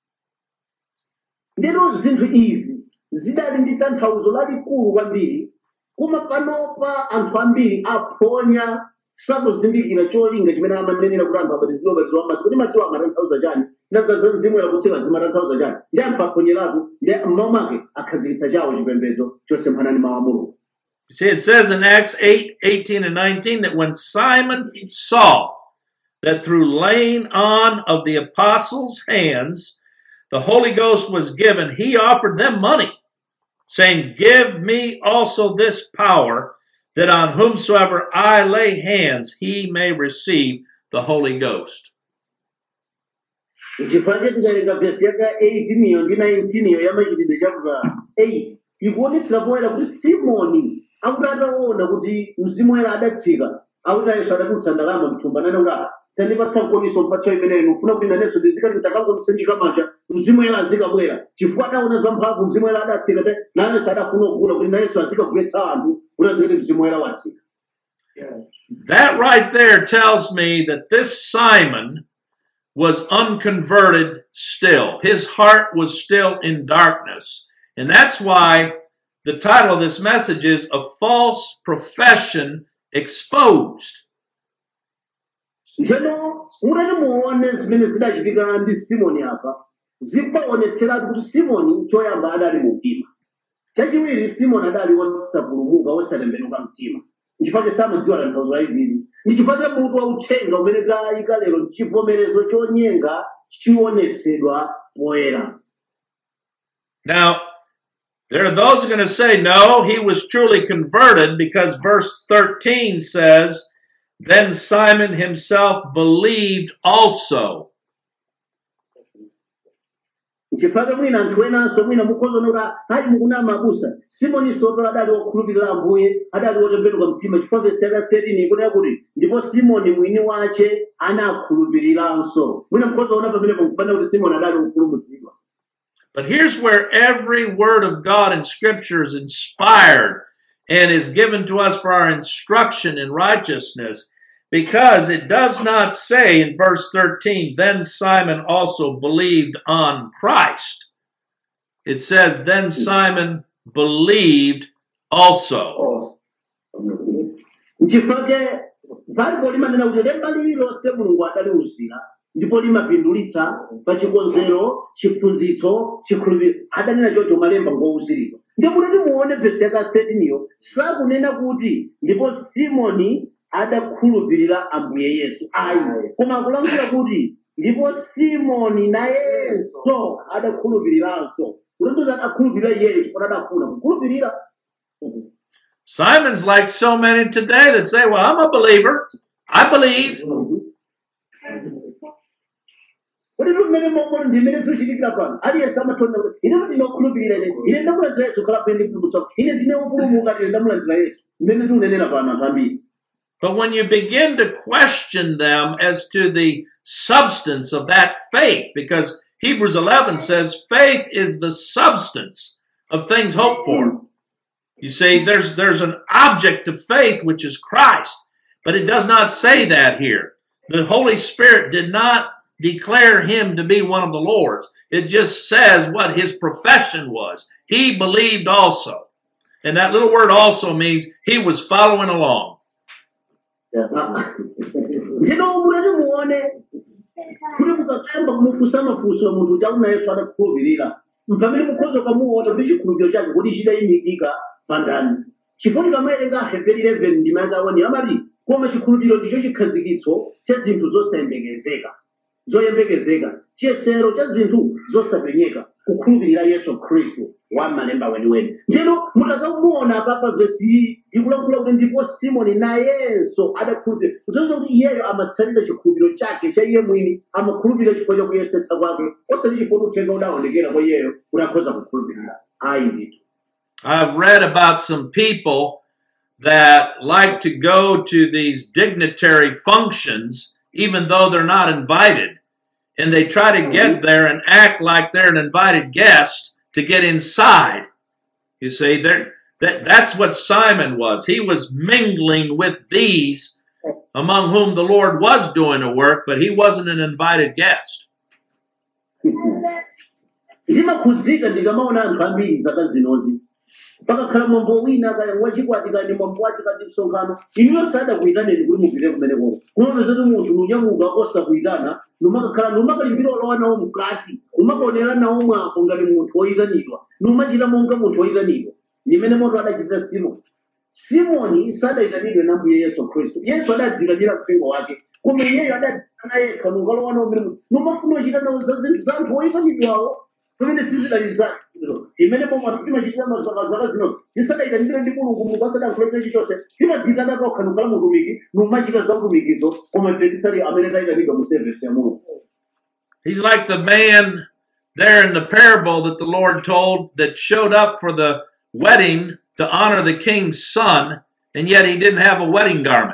Ndero zinthu izi zidali ndi tanthauzo lalikulu kwambiri. Kuma panopa anthu ambiri aphonya sakuzindikira cholinga chimene amanenera kuti anthu abatizidwe ubatizo wa madzi kuti madziwo amatanthauza chani nanga za Mzimu Woyera kuti zimatanthauza chani ndi anthu aphonyeratu ndi mmawa mwake akhazikitsa chawo chipembedzo chosemphana ndi mawu a Mulungu. You see, it says in Acts 8:18 and 19 that when Simon saw that through laying on of the apostles' hands the Holy Ghost was given, he offered them money, saying, "Give me also this power, that on whomsoever I lay hands, he may receive the Holy Ghost." Chifukwa tikawerenga vesi yaka 18 ndi 19 ya machitidwe chapter 8 ikuonetsera poyera kuti Simoni akuti ataona kuti Mzimu Woyera adatsika akuti Yesu adakutsa ndalama mthumba nanonga tandipatsa mkoniso mphatso imeneyo ufuna kuti nanenso ndizikati nditakangomusenjika manja Mzimu Woyera azikabwera chifukwa adaona zamphamvu Mzimu Woyera adatsika nanenso adafuna kugula kuti nayenso azikagulitsa anthu kuti azikati Mzimu Woyera watsika. That right there tells me that this Simon was unconverted still. His heart was still in darkness. And that's why the title of this message is A False Profession Exposed. Njeno murani muone zimene zidachitika ndi Simoni apa zikuonetseratu kuti Simoni choyamba adali mu mtima. Chachiwiri Simoni adali wosapulumuka wosatembenuka mtima. Nchifukwa samadziwa tanthauzo la izi. Nchifukwa mutu wa uthenga umene tayika lero chivomerezo chonyenga chionetsedwa poyera. Now, there are those who are going to say, no, he was truly converted because verse 13 says, then Simon himself believed also. Nchifukwa mwina anthu enanso mwina mukhoza noti ali mukunama abusa Simoni soto adali wokhulupirira Ambuye adali wotembenuka mtima chifukwa vesi yaka 13 ikunena kuti ndipo Simoni mwini wace anakhulupiriranso mwina mukhoza ona pamenepo nkupanda kuti Simoni adali wopulumutsidwa. But here's where every word of God in Scripture is inspired and is given to us for our instruction in righteousness, because it does not say in verse 13, then Simon also believed on Christ. It says, then Simon believed also. Nchifukwa Bible limanena kuti lemba lililonse Mulungu adaliwuzira ndipo limapindulitsa pa chikonzero chiphunzitso chikhulupiriro adanena chocho malemba ngowuziridwa. Ndipo kuti muone vesi yaka 13 yo sakunena kuti ndipo Simoni adakhulupirira Ambuye Yesu ayi koma akulankhula kuti ndipo Simoni nayenso adakhulupiriranso kuti adakhulupirira iyeyo chifukwa adafuna kukhulupirira. Simon's like so many today that say, well, I'm a believer. I believe. Kuti mmene momwe ndimene zochitikira pano aliyense amathonda kuti ine ndinokhulupirira ine ndamulandira Yesu khala pene mpulumutsa ine ndine wopulumuka ine ndamulandira Yesu mmene tikunenera pano anthu ambiri. But when you begin to question them as to the substance of that faith, because Hebrews 11 says faith is the substance of things hoped for. You see, there's an object of faith, which is Christ, but it does not say that here. The Holy Spirit did not declare him to be one of the Lord's. It just says what his profession was. He believed also. And that little word also means he was following along. Ndino mulani muone kuti mukakamba kumufunsa mafunso munthu uja una Yesu adakukhulupirira mpamene mukhoza kamuona kuti chikhulupiriro chake kuti chidayimikika pandani chifukwa kamaerenga Aheberi 11 ndima yakaoni amati koma chikhulupiriro ndicho chikhazikitso cha zinthu zoyembekezeka chiyesero cha zinthu zosapenyeka kukhulupirira Yesu Khristu wa malemba weniweni ndino mutakamuona papa vesi iyi ikulankhula kuti ndipo Simoni nayenso adakhulupirira kutanthauza kuti iyeyo amatsalira chikhulupiriro chake cha iye mwini amakhulupirira chifukwa cha kuyesetsa kwake osati chifukwa uthenga udaonekera kwa iyeyo kuti akhoza kukhulupirira ayi ndithu. I've read about some people that like to go to these dignitary functions even though they're not invited. And they try to get there and act like they're an invited guest to get inside. You see, that's what Simon was. He was mingling with these among whom the Lord was doing a work, but he wasn't an invited guest. Ndimakhudzika ndikamaona anthu ambiri zaka zinozi pakakhala mwambo wina kaya wachikwati kani mwambo wachi kati msonkhano inuyo sadakuyitaneni kuti mupite kumeneko kunopeza kuti munthu nunyamuka osakuyitana numakalimbira olowa nawo mkati umakaonera nawo mwako ngati munthu woyitanidwa numachita monga munthu woyitanidwa nimene moto adachitira Simoni sadayitanidwe na Mbuye Yesu Khristu. Yesu adadzikanira mpingo wake koma iyeyo adadzikana yekha nukalowa nawo mmene numafuna uchita nawo za zinthu za anthu woyitanidwawo pamene sizidalizana imene pomwe timachitira mazakazaka zino tisadayitanidwe ndi Mulungu Mulungu asadakhulupirira chilichonse timadzikana tokha nukhala mutumiki numachita za utumikizo koma ife tisali amene tayitanidwa mu service ya Mulungu. He's like the man there in the parable that the Lord told that showed up for the wedding to honor the king's son, and yet he didn't have a wedding garment.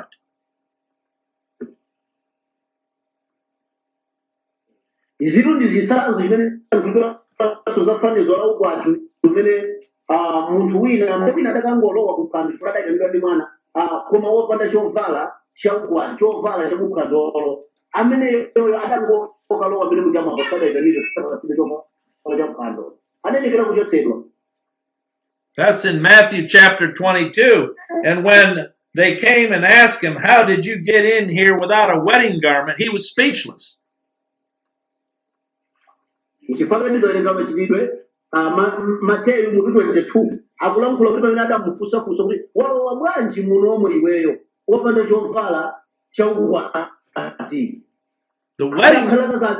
Izitu ndizitsanzo zimene zozafanizwa la ukwati zimene munthu wina adakangolowa kuphwando kuti adayitanidwa ndi mwana koma wopanda chovala chaukwati chovala chakukhazolo ameneyo adangokalowa amene muchamapo sadayitanidwe chovala chakukhazolo adalekera kuchotsedwa. That's in Matthew chapter 22. And when they came and asked him, "How did you get in here without a wedding garment?" he was speechless. Chifukwa ndizoerenga machitidwe Mateyu mutu 22 akulankhula kuti pamene adamufunsafunsa kuti walowa bwanji munomo iweyo wopanda chovala chaukwati. The wedding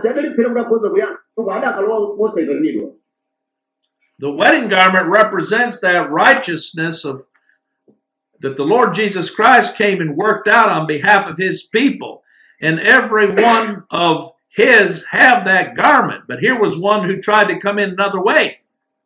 The wedding garment represents that righteousness that the Lord Jesus Christ came and worked out on behalf of his people. And every one of his have that garment. But here was one who tried to come in another way.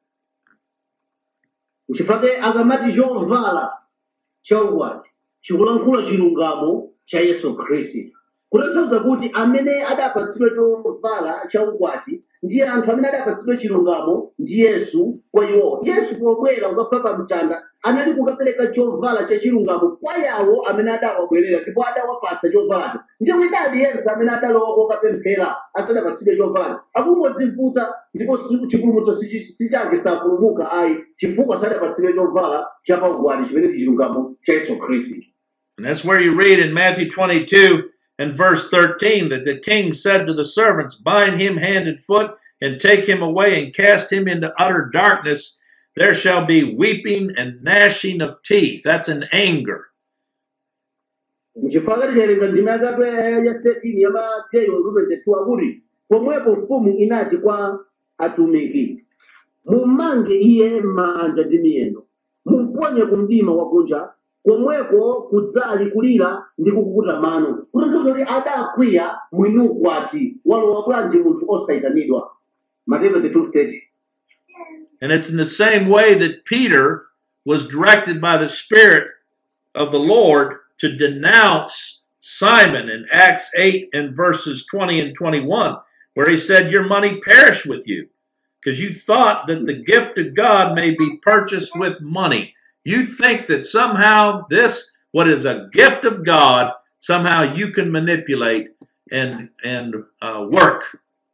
Chifukwa akamati chovala chaukwati chikulankhula chilungamo cha Yesu Khristu. Kutanthauza kuti amene adapatsidwa chovala chaukwati ndiye anthu amene adapatsidwa chilungamo ndi Yesu kwa iwo. Yesu pobwera kukafa pa mtanda anali kukapereka chovala cha chilungamo kwa yawo amene adawabwerera ndipo adawapatsa chovalacho. Ndiye kuti aliyense amene adalowa kokapemphera asadapatsidwe chovala akungodzivuta ndipo chipulumutso sichake sapulumuka ayi chifukwa sadapatsidwe chovala chapaukwati chimene ndi chilungamo cha Yesu Khristu. And that's where you read in Matthew 22 and verse 13 that the king said to the servants, "Bind him hand and foot and take him away and cast him into utter darkness. There shall be weeping and gnashing of teeth." That's in anger. Chifukwa tiwerenga ndima ya 13 ya Mateyu 22 akuti pomwepo mfumu inati kwa atumiki, "Mumange iye manja ndi miyendo, mumponye ku mdima wakunja, komweko kudzali kulira ndi kukukuta mano." Kutanthauza kuti adakwiya mwini ukwati walowa bwanji munthu osayitanidwa. Mateyu 22:30. And it's in the same way that Peter was directed by the Spirit of the Lord to denounce Simon in Acts 8 and verses 20 and 21, where he said, "Your money perish with you, because you thought that the gift of God may be purchased with money." You think that somehow this, what is a gift of God, somehow you can manipulate and work.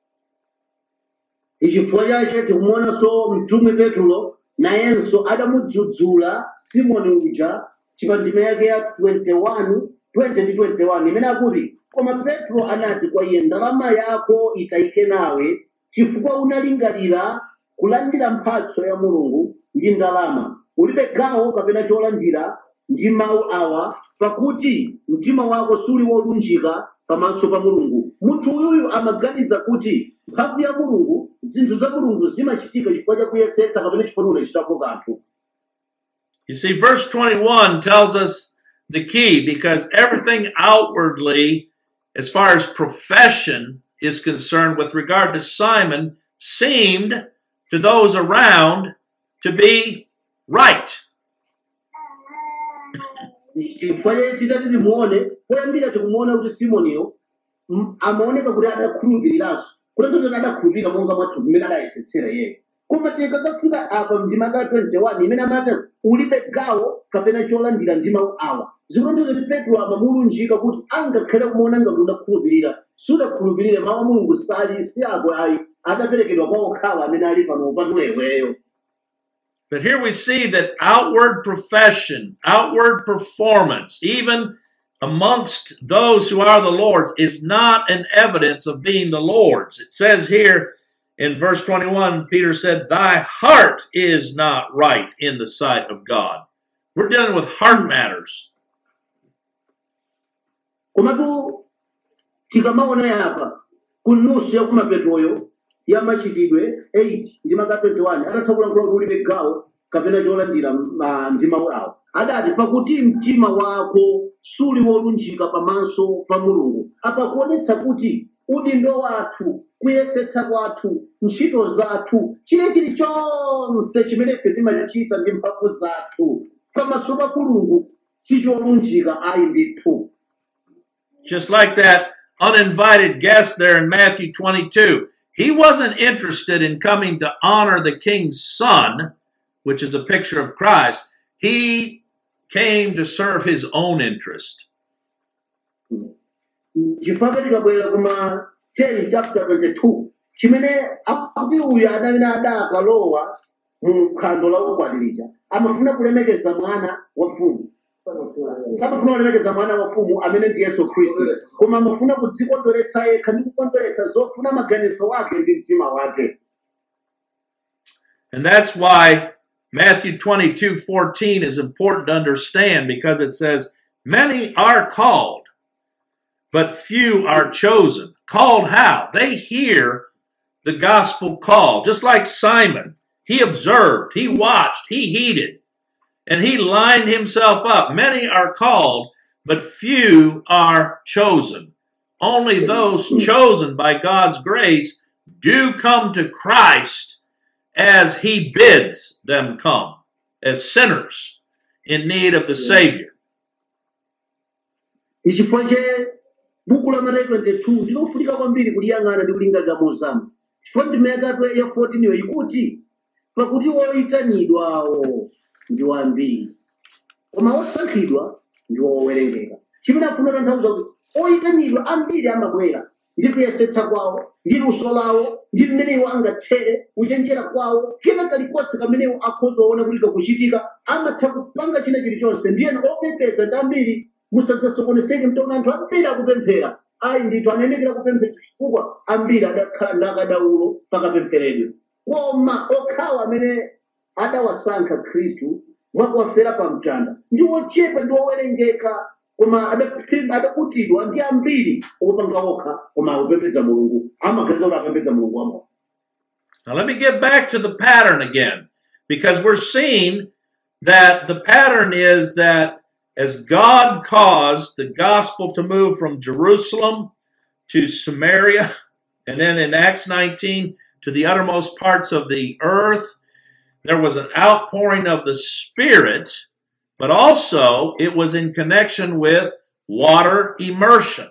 Ichifukwa chake tikuona so mtume Petro nayenso adamudzudzula Simoni uja chipandime yake ya 20 ndi 21 imene akuti koma Petro anati kwa iye, ndalama yako itayike nawe, chifukwa unalingalira kulandira mphatso ya Mulungu ndi ndalama. Ulibe gawo kapena cholandira ndi mawu awa, pakuti mtima wako suli wolunjika pamaso pa Mulungu. Munthu uyuyu amaganiza kuti mphamvu ya Mulungu, zinthu za Mulungu zimachitika chifukwa cha kuyesetsa kapena chifukwa unachitapo kanthu. You see, verse 21 tells us the key, because everything outwardly, as far as profession is concerned with regard to Simon, seemed to those around to be right. Chifukwa chitati timuone, poyambira tikumuona kuti Simoniyo amaoneka kuti adakhulupiriranso, kuti adakhulupirira monga mwathu mmene adayesetsera iye. Koma tikakafika apa mndima 21 imene amati ulibe gawo kapena cholandira ndi mawu awa, zikuoneka kuti Petro amamulunjika kuti angakhale kumuona ngati udakhulupirira, sudakhulupirire mawu a Mulungu si ako ayi, adaperekedwa kwa okhawa amene ali pano pano iweyo. But here we see that outward profession, outward performance, even amongst those who are the Lord's, is not an evidence of being the Lord's. It says here in verse 21, Peter said, thy heart is not right in the sight of God. We're dealing with heart matters. Komatu tikamaona yapa kunusu ya kumapetroyo ya machitidwe 8 ndima 21 atathakulankhula kuti ulibe gawo kapena cholandira ndi mawu awo. Adati pakuti mtima wako suli wolunjika pamaso pa Mulungu. Apa kuonetsa kuti udindo wathu, kuyesetsa kwathu, ntchito zathu, chilichonse chimene ife timachita ndi mphamvu zathu pamaso pa Mulungu sicholunjika ayi ndithu. Just like that uninvited guest there in Matthew 22. He wasn't interested in coming to honor the king's son, which is a picture of Christ. He came to serve his own interest. Chifukwa tikabwera kuma 10 chapter 22 chimene akuti uyu adamene adakalowa mu khando la ukwatiricha amafuna kulemekeza mwana wa mfumu. Samafuna kulemekeza mwana wa mfumu amene ndi Yesu Khristu, koma amafuna kudzikondweretsa yekha ndi kukondweretsa zofuna maganizo wake ndi mtima wake. And that's why Matthew 22:14 is important to understand, because it says, many are called, but few are chosen. Called how? They hear the gospel call. Just like Simon, he observed, he watched, he heeded, and he lined himself up. Many are called, but few are chosen. Only those chosen by God's grace do come to Christ as he bids them come, as sinners in need of the Savior. Buku la Mateyu 22 ndinofunika kwambiri kuliyang'ana ndi kulingalira mozama. Chifukwa ndime ya 14 ikuti pakuti oyitanidwawo ndi ambiri, koma osankhidwa ndi owerengeka. Chimene akufuna kutanthauza kuti oyitanidwa ambiri amabwera ndi kuyesetsa kwawo, ndi luso lawo, ndi mmene iwo angathere, kuchenjera kwawo, kena kalikonse kamene iwo akhoza kuona kuti kakuchitika, amatha kupanga china chilichonse. Ndiyeni opembedza ndi ambiri musadzasokonezeke mtaona anthu ambiri akupemphera. Ayi ndithu anayendekera kupemphera chifukwa ambiri adakhala ndi akadaulo pakapempheredwe. Koma okhawa amene adawasankha Khristu mwakuwafera pa mtanda ndi ochepa ndi owerengeka, koma adakutidwa ndi ambiri opanga okha koma akupembedza Mulungu, amaganiza kuti akupembedza Mulungu wamo. Now let me get back to the pattern again, because we're seeing that the pattern is that as God caused the gospel to move from Jerusalem to Samaria, and then in Acts 19 to the uttermost parts of the earth, there was an outpouring of the Spirit, but also it was in connection with water immersion.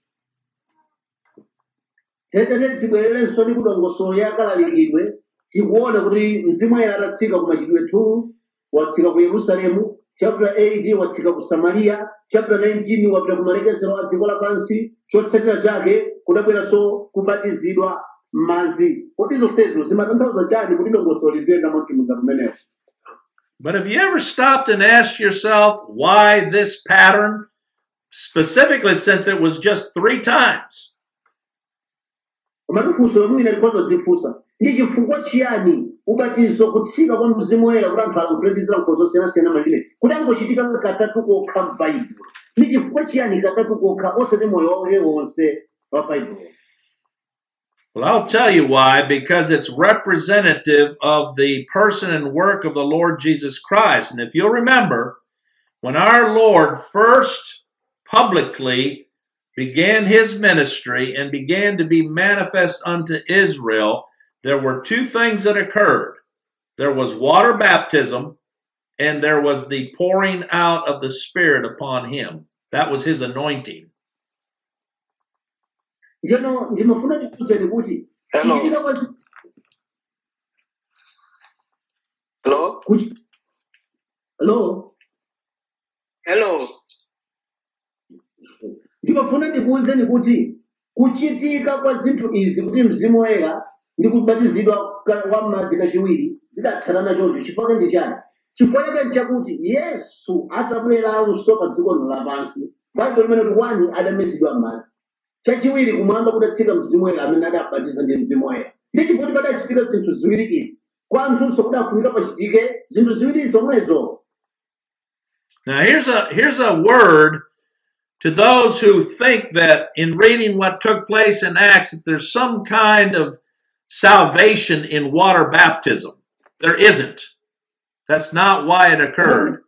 Tibwererenso ndi kudongosolo yakalalikidwe tikuona kuti mzimu atatsika ku machitidwe 2, watsika ku Yerusalemu, chapter 8 watsika ku Samaria, chapter 19 wapita ku malekezero a dziko lapansi, chotsatira chake kudabweranso kubatizidwa m'madzi. Kodi zonsezo zimatanthauza chani kuti dongosolo liziyenda motumuza kumenewo? But have you ever stopped and asked yourself why this pattern specifically since it was just 3 times. komatu funso lomwe likhoza kudzifunsa ndi chifukwa chiyani ubatizo kutsika kwa mzimu woyera kuti anthu akuphunzira nkhoso zosiyanasiyana malire kuti angochitika katatu kokha m'baibulo ndi chifukwa chiyani katatu kokha osati moyo wake wonse wa baibulo. Well, I'll tell you why, because it's representative of the person and work of the Lord Jesus Christ. And if you'll remember, when our Lord first publicly began his ministry and began to be manifest unto Israel, there were 2 things that occurred. There was water baptism, and there was the pouring out of the Spirit upon him. That was his anointing. Njeno ndimafuna ndikuzeni kuti Hello. kuchitika kwa Hello? Hello? Hello. Ndimafuna ndikuwuzeni kuti kuchitika kwa zinthu izi kuti mzimu woyera ndi kubatizidwa kwa madzi kachiwiri zidatsatana choncho chifukwa ndi chani? Chifukwa chake nchakuti Yesu atabweranso pa dziko lino lapansi baibulo limene kuti 1 adamizidwa m'madzi, chachiwiri kumwamba kudatsika mzimu woyera amene adabatiza ndi mzimu woyera. Ndi chifukwa padachitika zinthu ziwiri izi kwa anthunso kudafunika pachitike zinthu ziwiri zomwezo. Now, here's a word to those who think that in reading what took place in Acts, that there's some kind of salvation in water baptism. There isn't. That's not why it occurred.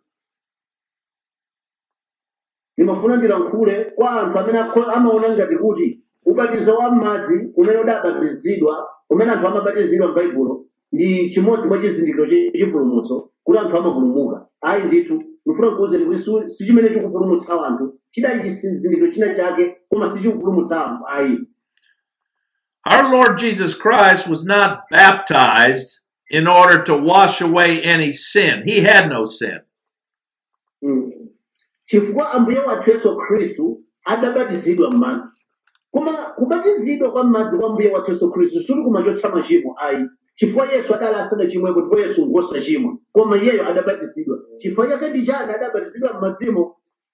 Ndimafuna ndilankhule kwa anthu amene amaona ngati kuti ubatizo wa m'madzi umene udabatizidwa umene anthu amabatizidwa m'baibulo ndi chimodzi mwa chizindikiro chachipulumutso kuti anthu amapulumuka. Ayi ndithu ndifuna kuwuzeni kuti si chimene chikupulumutsa anthu chidali chizindikiro china chake koma sichikupulumutsa anthu ayi. Our Lord Jesus Christ was not baptized in order to wash away any sin. He had no sin. Chifukwa ambuye wathu Yesu Khristu adabatizidwa m'madzi. Koma kubatizidwa kwa m'madzi kwa ambuye wathu Yesu Khristu suli kumachotsa machimo ayi. Chifukwa Yesu adali asanachimwepo ndipo Yesu ngosachimwa. Koma iyeyo adabatizidwa. Chifukwa chake ndi chani adabatizidwa m'madzimo.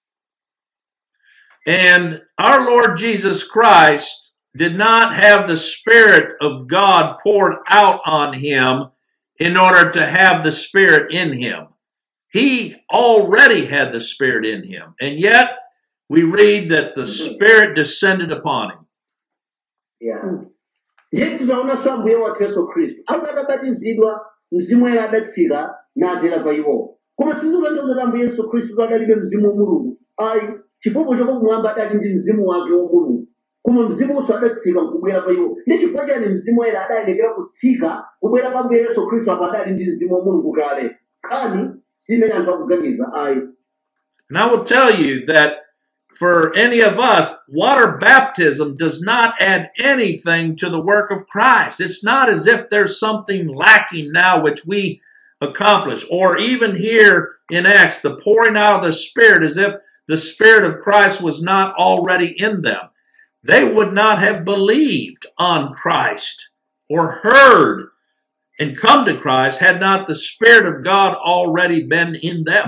And our Lord Jesus Christ did not have the Spirit of God poured out on him in order to have the Spirit in him. He already had the Spirit in him. And yet we read that the Spirit descended upon him. Yeah. Ndiye tinaonanso ambuye wathu Yesu Khristu adabatizidwa mzimu woyera adatsika nadzera pa iwo. Koma sizikutanthauza kuti ambuye Yesu Khristu adalibe mzimu wa Mulungu. Ayi, chifukwa choko kumwamba adali ndi mzimu wake wa Mulungu. Koma mzimunso adatsika nkubwera pa iwo. Ndi chifukwa chani mzimu woyera adayendekera kutsika kubwera pa ambuye Yesu Khristu apo adali ndi mzimu wa Mulungu kale. Kani simene anthu akuganiza ayi. And I will tell you that for any of us, water baptism does not add anything to the work of Christ. It's not as if there's something lacking now which we accomplish. Or even here in Acts, the pouring out of the Spirit, as if the Spirit of Christ was not already in them. They would not have believed on Christ or heard and come to Christ had not the Spirit of God already been in them.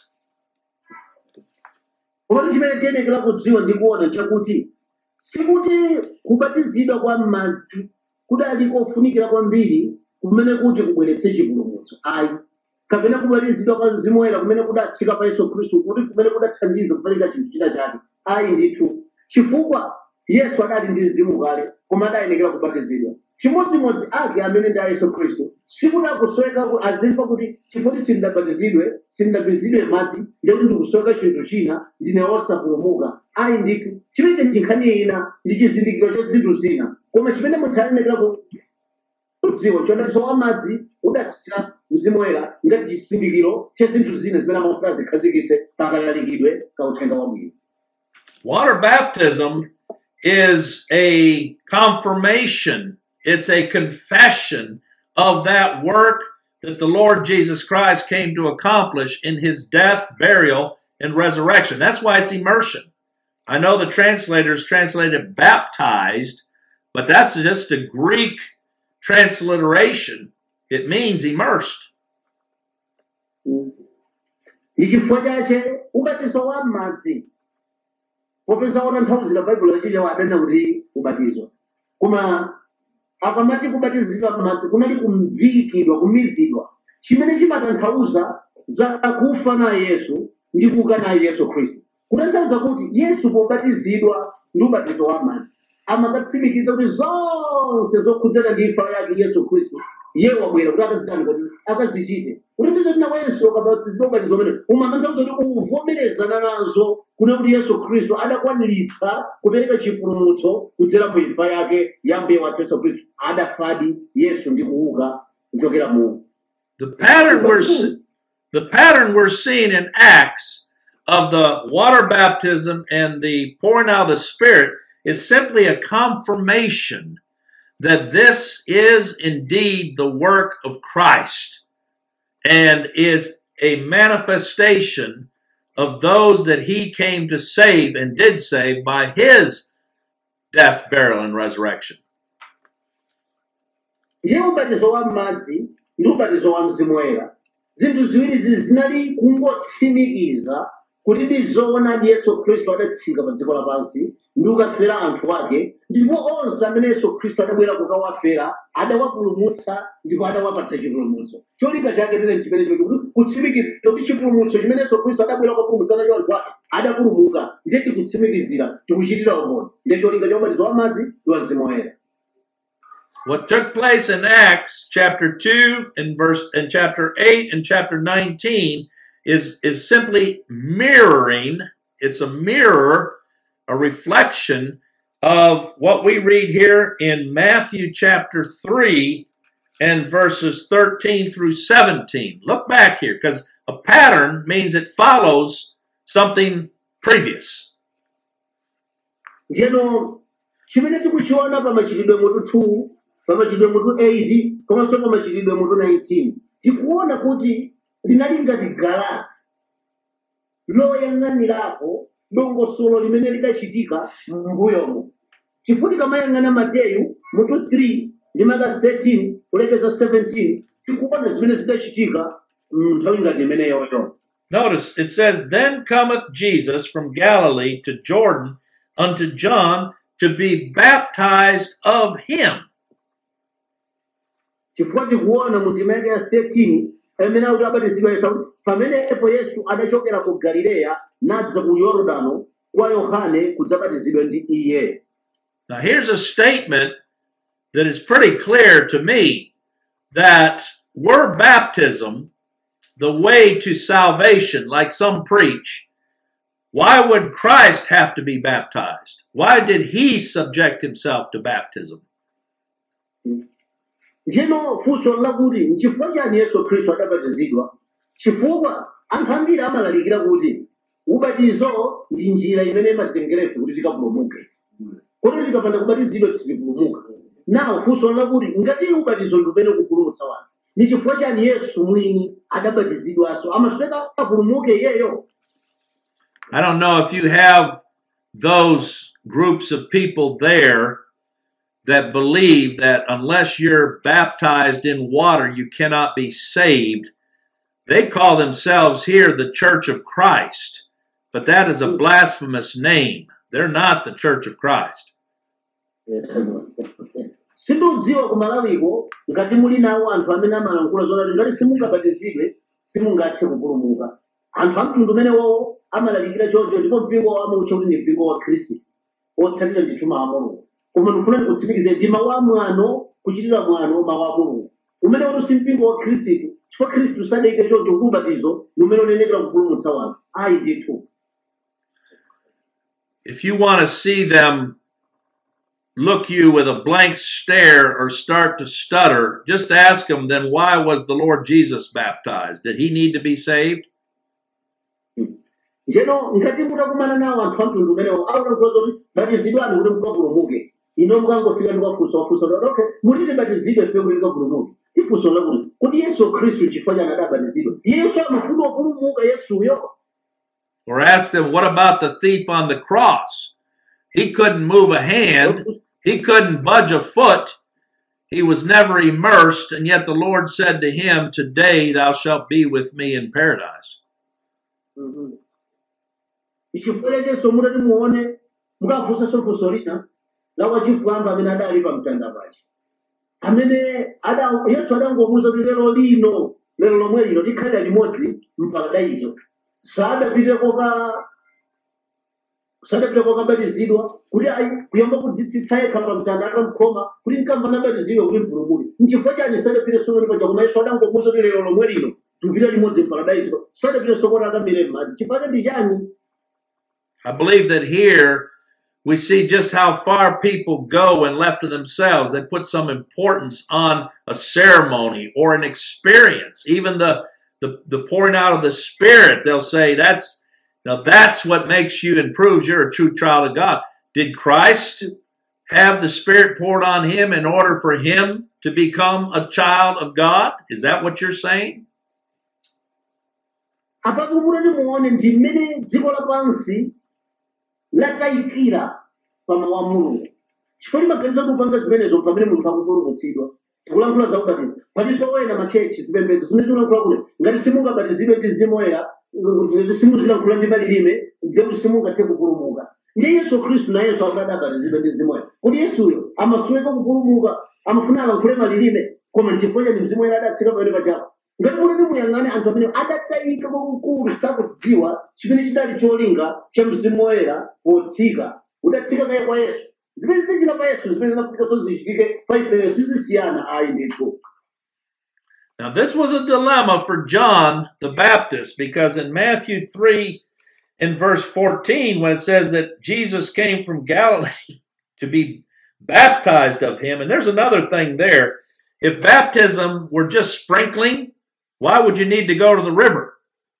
Koma chimene tiyenekera kudziwa ndi kuona chakuti sikuti kubatizidwa kwa m'madzi kudali kofunikira kwambiri kumene kuti kubweretse chipulumutso ayi, kapena kubatizidwa kwa mzimu woyera kumene kudatsika pa Yesu Khristu kuti kumene kudathandiza kupereka chinthu china chake ayi ndithu. Chifukwa Yesu adali ndi mzimu kale koma adayenekera kubatizidwa. Chimodzimodzi ake amene ndi a Yesu Khristu sikudakusweka azimva kuti chifukwa sindabatizidwe madzi ndikuti ndikusweka chinthu china ndine osapulumuka ayi ndithu. Chimene nkhani ina ndi chizindikiro cha zinthu zina koma chimene munthu ayenekera kudziwa chonadiso wa madzi udatsika mzimu woyera ngati chizindikiro cha zinthu zina zimene amafuna zikhazikitse pakalalikidwe ka uthenga wabwino. Water baptism is a confirmation. It's a confession of that work that the Lord Jesus Christ came to accomplish in his death, burial, and resurrection. That's why it's immersion. I know the translators translated baptized, but that's just a Greek transliteration. It means immersed. Ndi chifukwa chake ubatizo wa madzi popeza otanthauzira baibulo lachilewa adanena kuti ubatizo koma akamati kubatizidwa m'madzi kunali kumvikidwa kumizidwa chimene chimatanthauza za kufa naye yesu ndi kuuka naye yesu khristu kutanthauza kuti yesu pobatizidwa ndi ubatizo wa madzi amakatsimikiza kuti zonse zokhudzana ndi imfa yake yesu khristu iye wabwera kuti akazitani kuti akazichite kuti tizo tinawenso ukabatizidwa ubatizo umene umatanthauza kuti uvomerezana nazo kuna kuti yesu khristu adakwaniritsa kupereka chipulumutso kudzera mu imfa yake ya mbuye wathu yesu khristu adafadi yesu ndi kuuka kuchokera mu The pattern we're seeing in Acts of the water baptism and the pouring out of the Spirit is simply a confirmation that this is indeed the work of Christ and is a manifestation of those that he came to save and did save by his death, burial, and resurrection. Ndiye ubatizo wa madzi ndi ubatizo wa mzimu woyera zinthu ziwiri zinali kungotsimikiza kuti ndizoona ndi yesu khristu adatsika pa dziko lapansi ndi kukafera anthu ake ndipo onse amene yesu khristu adabwera kukawafera adawapulumutsa ndipo adawapatsa chipulumutso cholinga chake tene chimene kuti kutsimikiza kuti chipulumutso chimene yesu khristu adabwera kupulumutsa nacho anthu ake adapulumuka ndiye tikutsimikizira tikuchitira umboni ndiye cholinga cha ubatizo wa madzi ndi wa mzimu woyera. What took place in Acts chapter 2 and chapter 8 and chapter 19 is simply mirroring. It's a mirror, a reflection of what we read here in Matthew chapter 3 and verses 13 through 17. Look back here, because a pattern means it follows something previous. Njeno chimene tikuchiona pa machitidwe mutu 2 pa machitidwe mutu 8 komanso pa machitidwe mutu 19 tikuona kuti linali ngati galasi loyang'anirapo dongosolo limene lidachitika m'mbuyomo chifukwa tikamayang'ana Mateyu mutu 3 ndi maka 13 kulekeza 17 tikuona zimene zidachitika nthawi ngati imeneyoyo. Notice it says, Then cometh Jesus from Galilee to Jordan unto John to be baptized of him. Chifukwa tikuona mu ndima yake ya 13 amene akuti abatizidwa Yesu pamenepo Yesu adachokera ku Galileya nadza ku Yorodano kwa Yohane kudzabatizidwa ndi iye. Now here's a statement that is pretty clear to me that were baptism the way to salvation, like some preach, why would Christ have to be baptized? Why did he subject himself to baptism? Njeno funso lakuti nchifukwa chani Yesu Khristu adabatizidwa? Chifukwa anthu ambiri amalalikira kuti ubatizo ndi njira imene imatitengerefe kuti tikapulumuke. Kodi tikapanda kubatizidwa tisipulumuka. Nawo funso lakuti ngati ubatizo ndi umene ukupulumutsa wanthu. Ni chifukwa chani Yesu mwini adabatizidwanso amasweka apulumuke iyeyo? I don't know if you have those groups of people there that believe that unless you're baptized in water, you cannot be saved. They call themselves here the Church of Christ, but that is a blasphemous name. They're not the Church of Christ. Sindidziwa ku Malawiko ngati muli nawo anthu amene amalankhula zonati ngati simungabatizidwe simungathe kupulumuka. Anthu amtundu umenewo amalalikira choncho ndipo mpingo wawo amawutcha kuti ndi mpingo wa Khristu otsatira ndithu mawu a Mulungu. Koma ndikufuna ndikutsimikize ndi mawu a mwano kuchitira mwano mawu a Mulungu umene woti si mpingo wa Khristu chifukwa Khristu sadayike choncho kuti ubatizo ndi umene unenekera kupulumutsa wanthu ayi ndithu. If you want to see them look you with a blank stare or start to stutter, just ask them, then why was the Lord Jesus baptized? Did he need to be saved? Njeno ngati mutakumana nawo anthu amtundu umenewo akulankhula zoti batizidwani kuti mukapulumuke. Ino mukangofika ndikuwafunsa okay muliti batizidwe fe kuti mukapulumuke. Ifunso lakuti kuti Yesu Khristu chifukwa chani adabatizidwa? Yesu amafuna kupulumuka Yesuyo. Or ask them, what about the thief on the cross? He couldn't move a hand. He couldn't budge a foot. He was never immersed. And yet the Lord said to him, today thou shalt be with me in paradise. Chifukwa Yesu mutati muone mukafunsa sofunso lina la wachifwamba amene adali pa mtanda paja amene yesu adangomuwuza kuti lero lomwe lino tikhalira limodzi mparadaizo sadapiteko kabatizidwa kuti kuyamba kudzitsitsa yekha pa mtanda atamkhoma kuti nkamva nabatizidwa kuti mpulumuli nchifukwa chani sadapite sokoni paja koma yesu adangomuwuza kuti lero lomwe lino tupite limodzi mparadaizo sadapite sokoni akamire m'madzi chifukwa ndi chani. I believe that here we see just how far people go and left to themselves. They put some importance on a ceremony or an experience. Even the pouring out of the Spirit, they'll say that's what makes you and proves you're a true child of God. Did Christ have the Spirit poured on him in order for him to become a child of God? Is that what you're saying? Apapo murati muone ndi mmene dziko lapansi lakayikira pamawu a Mulungu. Chifukwa maganizo kupanga zimenezo pamene munthu akupulumutsidwa. Tikulankhula za kubatiza. Palinso oyera machechi zipembedzo zimene tikulankhula kuti ngati simungabatizidwe ndi Mzimu Woyera, simuzilankhula ndi malilime, ndiye simungathe kupulumuka. Ndiye Yesu Khristu nayenso akadabatizidwa ndi Mzimu Woyera. Kuti Yesuyo amafuneka kupulumuka, amafuna alankhule malilime, koma chifukwa cha Mzimu Woyera adatsika pamene pajapo. Ngati muliti muyang'ane anthu amene adatayika kwakukulu sakudziwa chimene chidali cholinga cha Mzimu Woyera potsika udatsika kaye kwa Yesu zimene zinachita pa Yesu zimene zinafika zichitike pa ife sizisiyana ayi ndithu. Now this was a dilemma for John the Baptist, because in Matthew 3 in verse 14, when it says that Jesus came from Galilee to be baptized of him, and there's another thing there. If baptism were just sprinkling, why would you need to go to the river?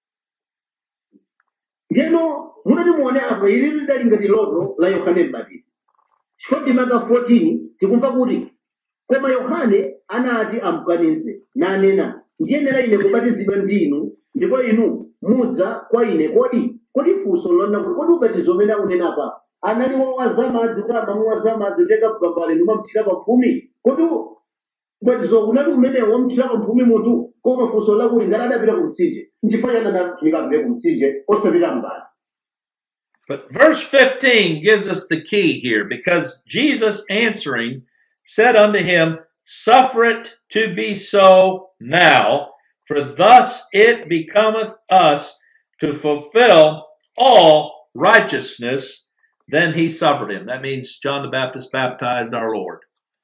Ndeno munati muone apo ili lidali ngati loto la Yohane Mbatizi. Chifukwa maka 14 tikumva kuti koma Yohane anati amukanize nanena ndiyenera ine kubatizidwa ndinu ndipo inu mudza kwa ine kodi funso lona kuti kodi ubatizo umene akunena apa anali wawaza madzi kuti amamuwaza madzi teka kugambale ndimamthira pamphumi kodi ubatizo unali umene wamthira pamphumi munthu koma funso lakuti ngati adapita ku mtsinje nchifukwa chani adatumikapite ku mtsinje osapita mbali. But verse 15 gives us the key here, because Jesus answering said unto him, Suffer it to be so now, for thus it becometh us to fulfill all righteousness. Then he suffered him. That means John the Baptist baptized our Lord.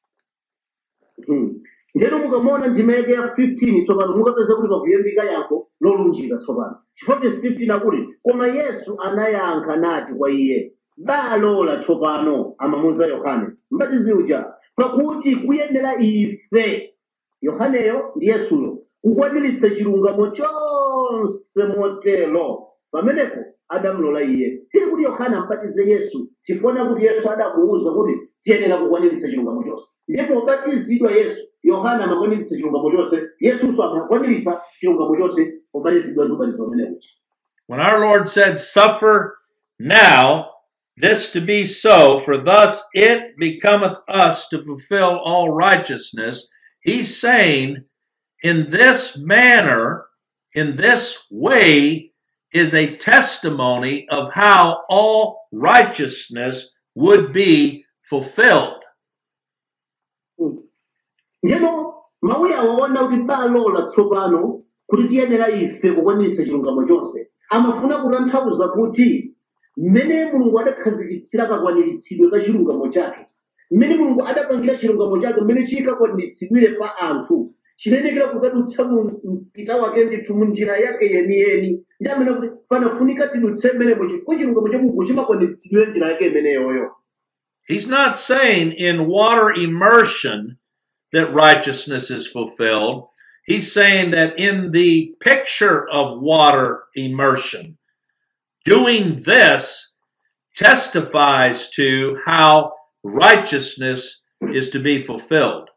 Ndeno mukamona ndimeke ya 15 tsopano mukapeza kuti pakuyambika yako lolunjika tsopano. Chifukwa verse 15 akuti koma Yesu anayankha nati kwa iye balola tsopano amamuwuza Yohane mbatizi uja pakuti kuyenera ife Yohaneyo ndi Yesuyo kukwaniritsa chilungamo chonse motero pamenepo adamulola iye. Tiri kuti Yohane ambatize Yesu chifukwa kuti Yesu adamuwuza kuti tiyenera kukwaniritsa chilungamo chonse. Ndipo ubatizidwa Yesu Yohana amakwaniritsa chilungamo chonse, Yesu amakwaniritsa chilungamo chonse ubatizidwa ndi ubatizo umene uchi. When our Lord said, Suffer now this to be so, for thus it becometh us to fulfill all righteousness, he's saying, in this manner, in this way, is a testimony of how all righteousness would be fulfilled. Ndeno mawu awaona kuti balola tsopano kuti tiyenera ife kukwaniritsa chilungamo chonse. Amafuna kutanthauza kuti mmene Mulungu adakhazikitsira kakwaniritsidwe ka chilungamo chake, mmene Mulungu adapangira chilungamo chake, mmene chikakwaniritsidwire pa anthu, chinenekera kukadutsa mpita wake ndithu mu njira yake yeniyeni. Ndi amene kuti panafunika tidutse mmenemo chifukwa chilungamo cha Mulungu chimakwaniritsidwira njira yake imeneyoyo. He's not saying in water immersion that righteousness is fulfilled. He's saying that in the picture of water immersion, doing this testifies to how righteousness is to be fulfilled.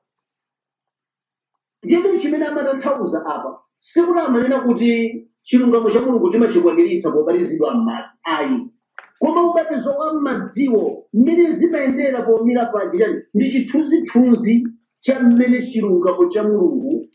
Ndiye chimene amatanthauza apa sikuti amanena kuti chilungamo cha Mulungu chimachikwaniritsa pobatizidwa m'madzi ayi, koma ubatizo wa m'madziwo mmene zimayendera pomira paja ndi chithunzithunzi cha mmene chilungamo cha Mulungu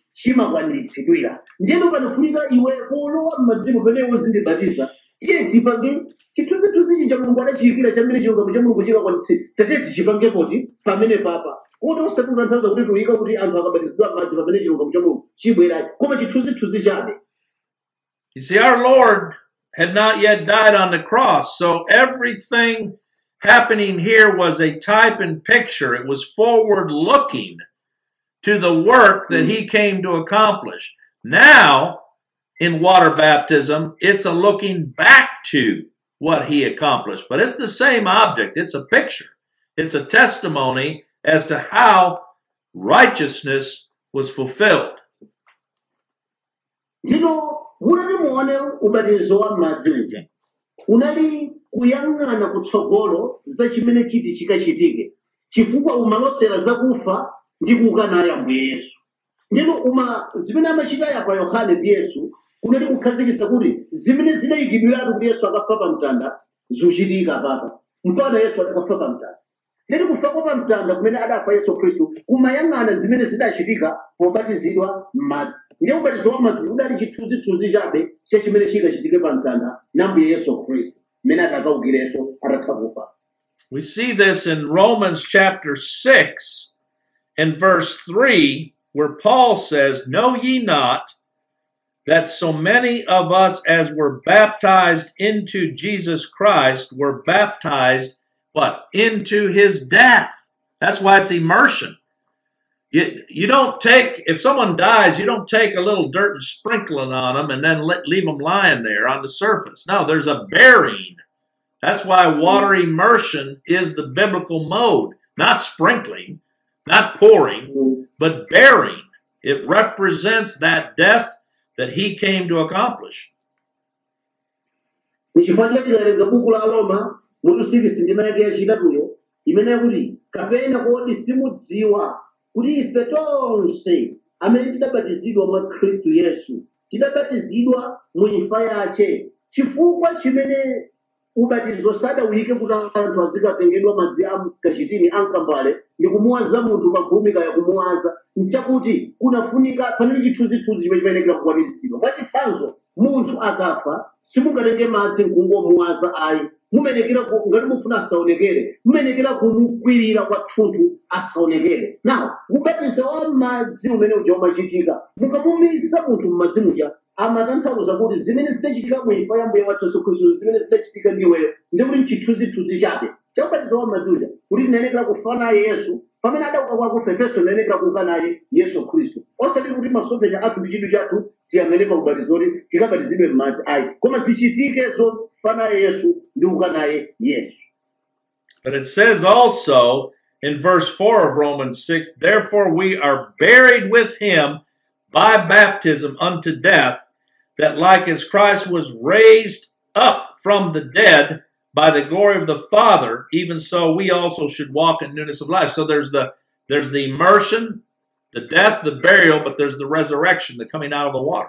chimakwaniritsidwira. Ndiyeno panafunika iwe polowa m'madziwo pamene uzindibatiza tiye tipange chithunzithunzi cha mulungu adachiyikira chamene chilungamo cha mulungu chikakwanitse tete tichipange poti pamene papa kuti osati kutanthauza kuti tuyika kuti anthu akabatizidwa madzi pamene chilungamo cha mulungu chibwera koma chithunzithunzi chabe. You see, our Lord had not yet died on the cross, so everything happening here was a type and picture. It was forward looking to the work that he came to accomplish. Now, in water baptism, it's a looking back to what he accomplished, but it's the same object. It's a picture. It's a testimony as to how righteousness was fulfilled. Ndino munati muone ubatizo wa madzi uja unali kuyang'ana kutsogolo za chimene chiti chikachitike chifukwa umalosera zakufa ndi kuuka naye Ambuye Yesu. Ndino zimene amachitaya pa Yohane ndi Yesu kunali kukhazikitsa kuti zimene zidayikidwiratu kuti Yesu akafa pa mtanda zikuchitika papa mpaka Yesu adakafa pa mtanda. Ndino kufa pa mtanda kumene adafa Yesu Khristu kumayang'ana zimene zidachitika pobatizidwa m'madzi. Ndiye ubatizo wa madzi udali chithunzithunzi chabe cha chimene chikachitike pa mtanda na Ambuye Yesu Khristu mmene atakaukiraso atatha kufa. We see this in Romans chapter 6 and verse 3, where Paul says, "Know ye not that so many of us as were baptized into Jesus Christ were baptized, what? Into his death." That's why it's immersion. You don't take, if someone dies, you don't take a little dirt and sprinkle it on them and then leave them lying there on the surface. No, there's a burying. That's why water immersion is the biblical mode. Not sprinkling, not pouring, but burying. It represents that death that he came to accomplish. Nchifukwa chinalenga buku la Roma mutu 6 ndima yake yachitatuyo imene yakuti kapena kodi simudziwa kuti ife tonse amene tidabatizidwa mwa Khristu Yesu tidabatizidwa mu imfa yace chifukwa chimene ubatizo sadawuyike kuti anthu azikatengedwa madzi a kachitini ankambale ndi kumuwaza munthu pagumika ya kumuwaza nchakuti kunafunika panali chithunzithunzi chimene chimayenekera kukwaniritsidwa. Mwachitsanzo munthu akafa simungatenge madzi nkungomuwaza ayi mumenekera ngati mufuna asaonekere mumenekera kumukwirira kwathunthu asaonekere. Nawo ubatizo wa madzi umene uja umachitika mukamumisa munthu m'madzi muja amatanthauza kuti zimene zidachitika mu imfa ya Mbuye wathu Yesu Khristu zimene zidachitika ndiweyo ndi kuti mchithunzithunzi chabe cha ubatizo wa madzi uja kuti tinayenekera kufa naye Yesu pamene adauka kwa kufa ifenso tinayenekera kuuka naye Yesu Khristu. Osati kuti masomphenya athu ndi chinthu chathu tiyang'ane pa ubatizoti tikabatizidwe m'madzi ayi koma zichitikezo fa naye Yesu ndi kuuka naye Yesu. But it says also in verse 4 of Romans 6, "Therefore we are buried with him by baptism unto death, that like as Christ was raised up from the dead by the glory of the Father, even so we also should walk in newness of life." So there's the immersion, the death, the burial, but there's the resurrection, the coming out of the water.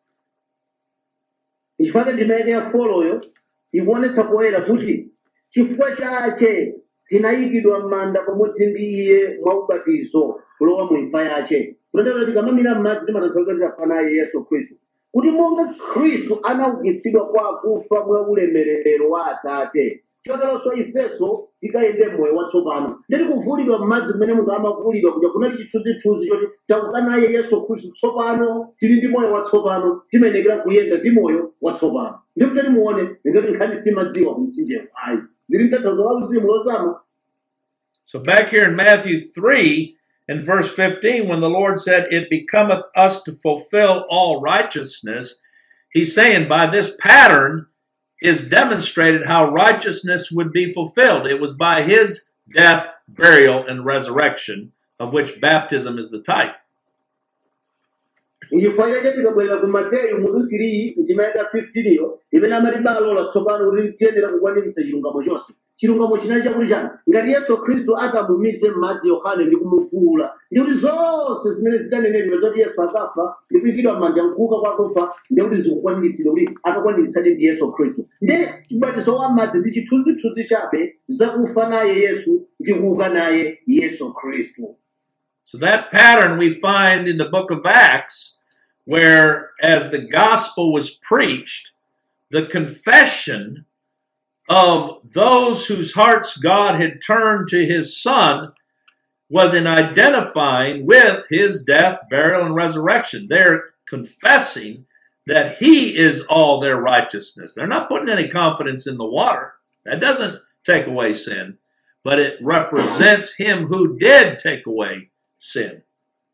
Chifukwa ndimene ya foloyo ikuonetsa poyera kuti chifukwa chache tinayikidwa m'manda pamodzi ndi iye mwa ubatizo kulowa mu imfa yace. Kunataka tikamamira m'madzi timatanthauza kuti tafa naye Yesu Khristu. Kuti monga Khristu anaukitsidwa kwa akufa mwa ulemerero wa Atate choteronso ifenso tikayende moyo watsopano. Ndeti kuvulidwa m'madzi mmene munthu amavulidwa kuja kunali chithunzithunzi choti tauka naye Yesu Khristu tsopano tili ndi moyo watsopano timayenekera kuyenda ndi moyo watsopano. Ndikuti muone ngati nkhani simadziwa kumtsinjewo ayi zili mtanthauzo wa uzimu lozama. So back here in Matthew 3 and verse 15, when the Lord said, "It becometh us to fulfill all righteousness," he's saying by this pattern is demonstrated how righteousness would be fulfilled. It was by his death, burial, and resurrection, of which baptism is the type. Ichifukwa chake tikabwera ku Mateyu mutu 3 ndima ya 15 iyo imene amatibalola tsopano kuti tiyendera kukwaniritsa chilungamo chonse. Chilungamo chinali chakuti chani ngati Yesu Khristu akamumise m'madzi Yohane ndi kumufuula ndi kuti zonse zimene zidanenedwa zoti Yesu akafa ndi kuyikidwa m'manja nkuuka kwa akufa ndi kuti zikukwaniritsidwa kuti akakwaniritsa ndi Yesu Khristu. Ndi ubatizo wa madzi ndi chithunzithunzi chabe zakufa naye Yesu ndi kuuka naye Yesu Khristu. So that pattern we find in the book of Acts, where as the gospel was preached, the confession of those whose hearts God had turned to his Son was in identifying with his death, burial, and resurrection. They're confessing that he is all their righteousness. They're not putting any confidence in the water. That doesn't take away sin, but it represents him who did take away sin.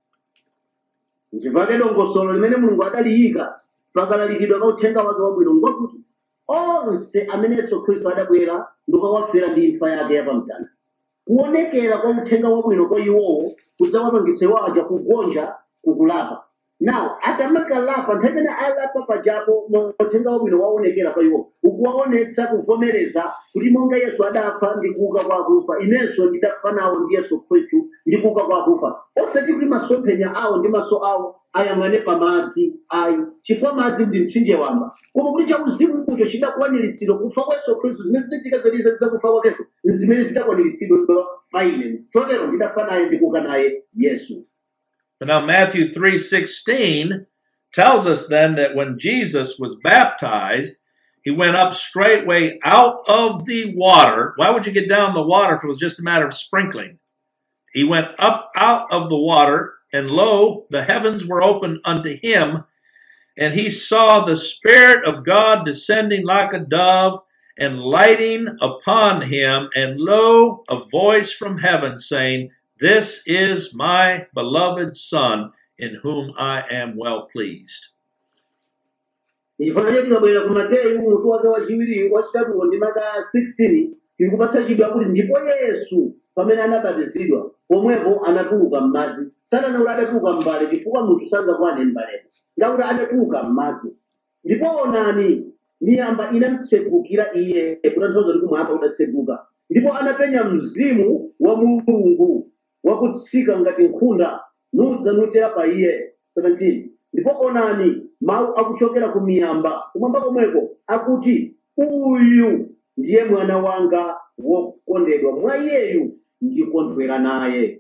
Nchifukwa dongosolo limene Mulungu adaliyika pakalalikidwa ka uthenga wake wabwino ngokuti onse amene Yesu Khristu adabwera ndikawafera ndi imfa yake yapamtanda. Kuonekera kwa uthenga wabwino kwa iwowo kudzawapangitsa waja kugonja kukulapa. Now, atamakalapa nthawi imene alapa pajapo uthenga wabwino waonekera kwa iwo ukuwaonetsa kuvomereza kuti monga Yesu adafa ndi kuuka kwa akufa, inenso ndidafa nawo ndi Yesu Khristu ndi kuuka kwa akufa. Osati kuti masomphenya awo ndi maso awo ayang'ane pamadzi ayi, chifukwa madzi ndi mtsinje wamba, koma kuti chauzimu kucho chidakwaniritsidwa kufa kwa Yesu Khristu. Zimene zidachitika za kufa kwakeso zimene zidakwaniritsidwa pa ine, chotero ndidafa naye ndi kuuka naye Yesu. But now Matthew 3:16 tells us then that when Jesus was baptized, he went up straightway out of the water. Why would you get down the water if it was just a matter of sprinkling? He went up out of the water, and lo, the heavens were opened unto him, and he saw the Spirit of God descending like a dove and lighting upon him, and lo, a voice from heaven saying, "This is my beloved Son, in whom I am well pleased." Ifanye tikabwera ku Mateyu mutu wake wachiwiri wachitatu ndi maka 16 tikupatsa chidwa kuti ndipo Yesu pamene anabatizidwa pomwepo anatuluka m'madzi. Sananena adatuluka m'mbale chifukwa munthu sangakwane m'mbalepo, ngakuti adatuluka m'madzi. Ndipo onani miyamba inamtsegukira iye, kutanthauza kuti kumwamba kudatseguka. Ndipo anapenya mzimu wa Mulungu wakutsika ngati nkhunda nudza nutera pa iye. 17. Ndipo onani mawu akuchokera ku miyamba kumwamba komweko akuti, uyu ndiye mwana wanga wokondedwa, mwa iyeyu ndikondwera naye.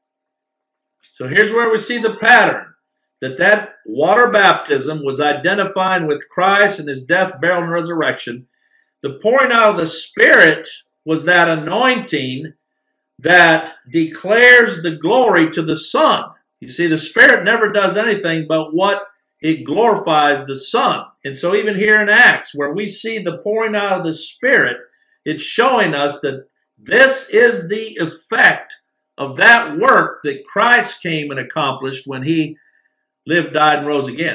So here's where we see the pattern, that water baptism was identifying with Christ and his death, burial, and resurrection. The pouring out of the Spirit was that anointing that declares the glory to the Son. You see, the Spirit never does anything but what it glorifies the Son. And so even here in Acts, where we see the pouring out of the Spirit, it's showing us that this is the effect of that work that Christ came and accomplished when he lived, died, and rose again.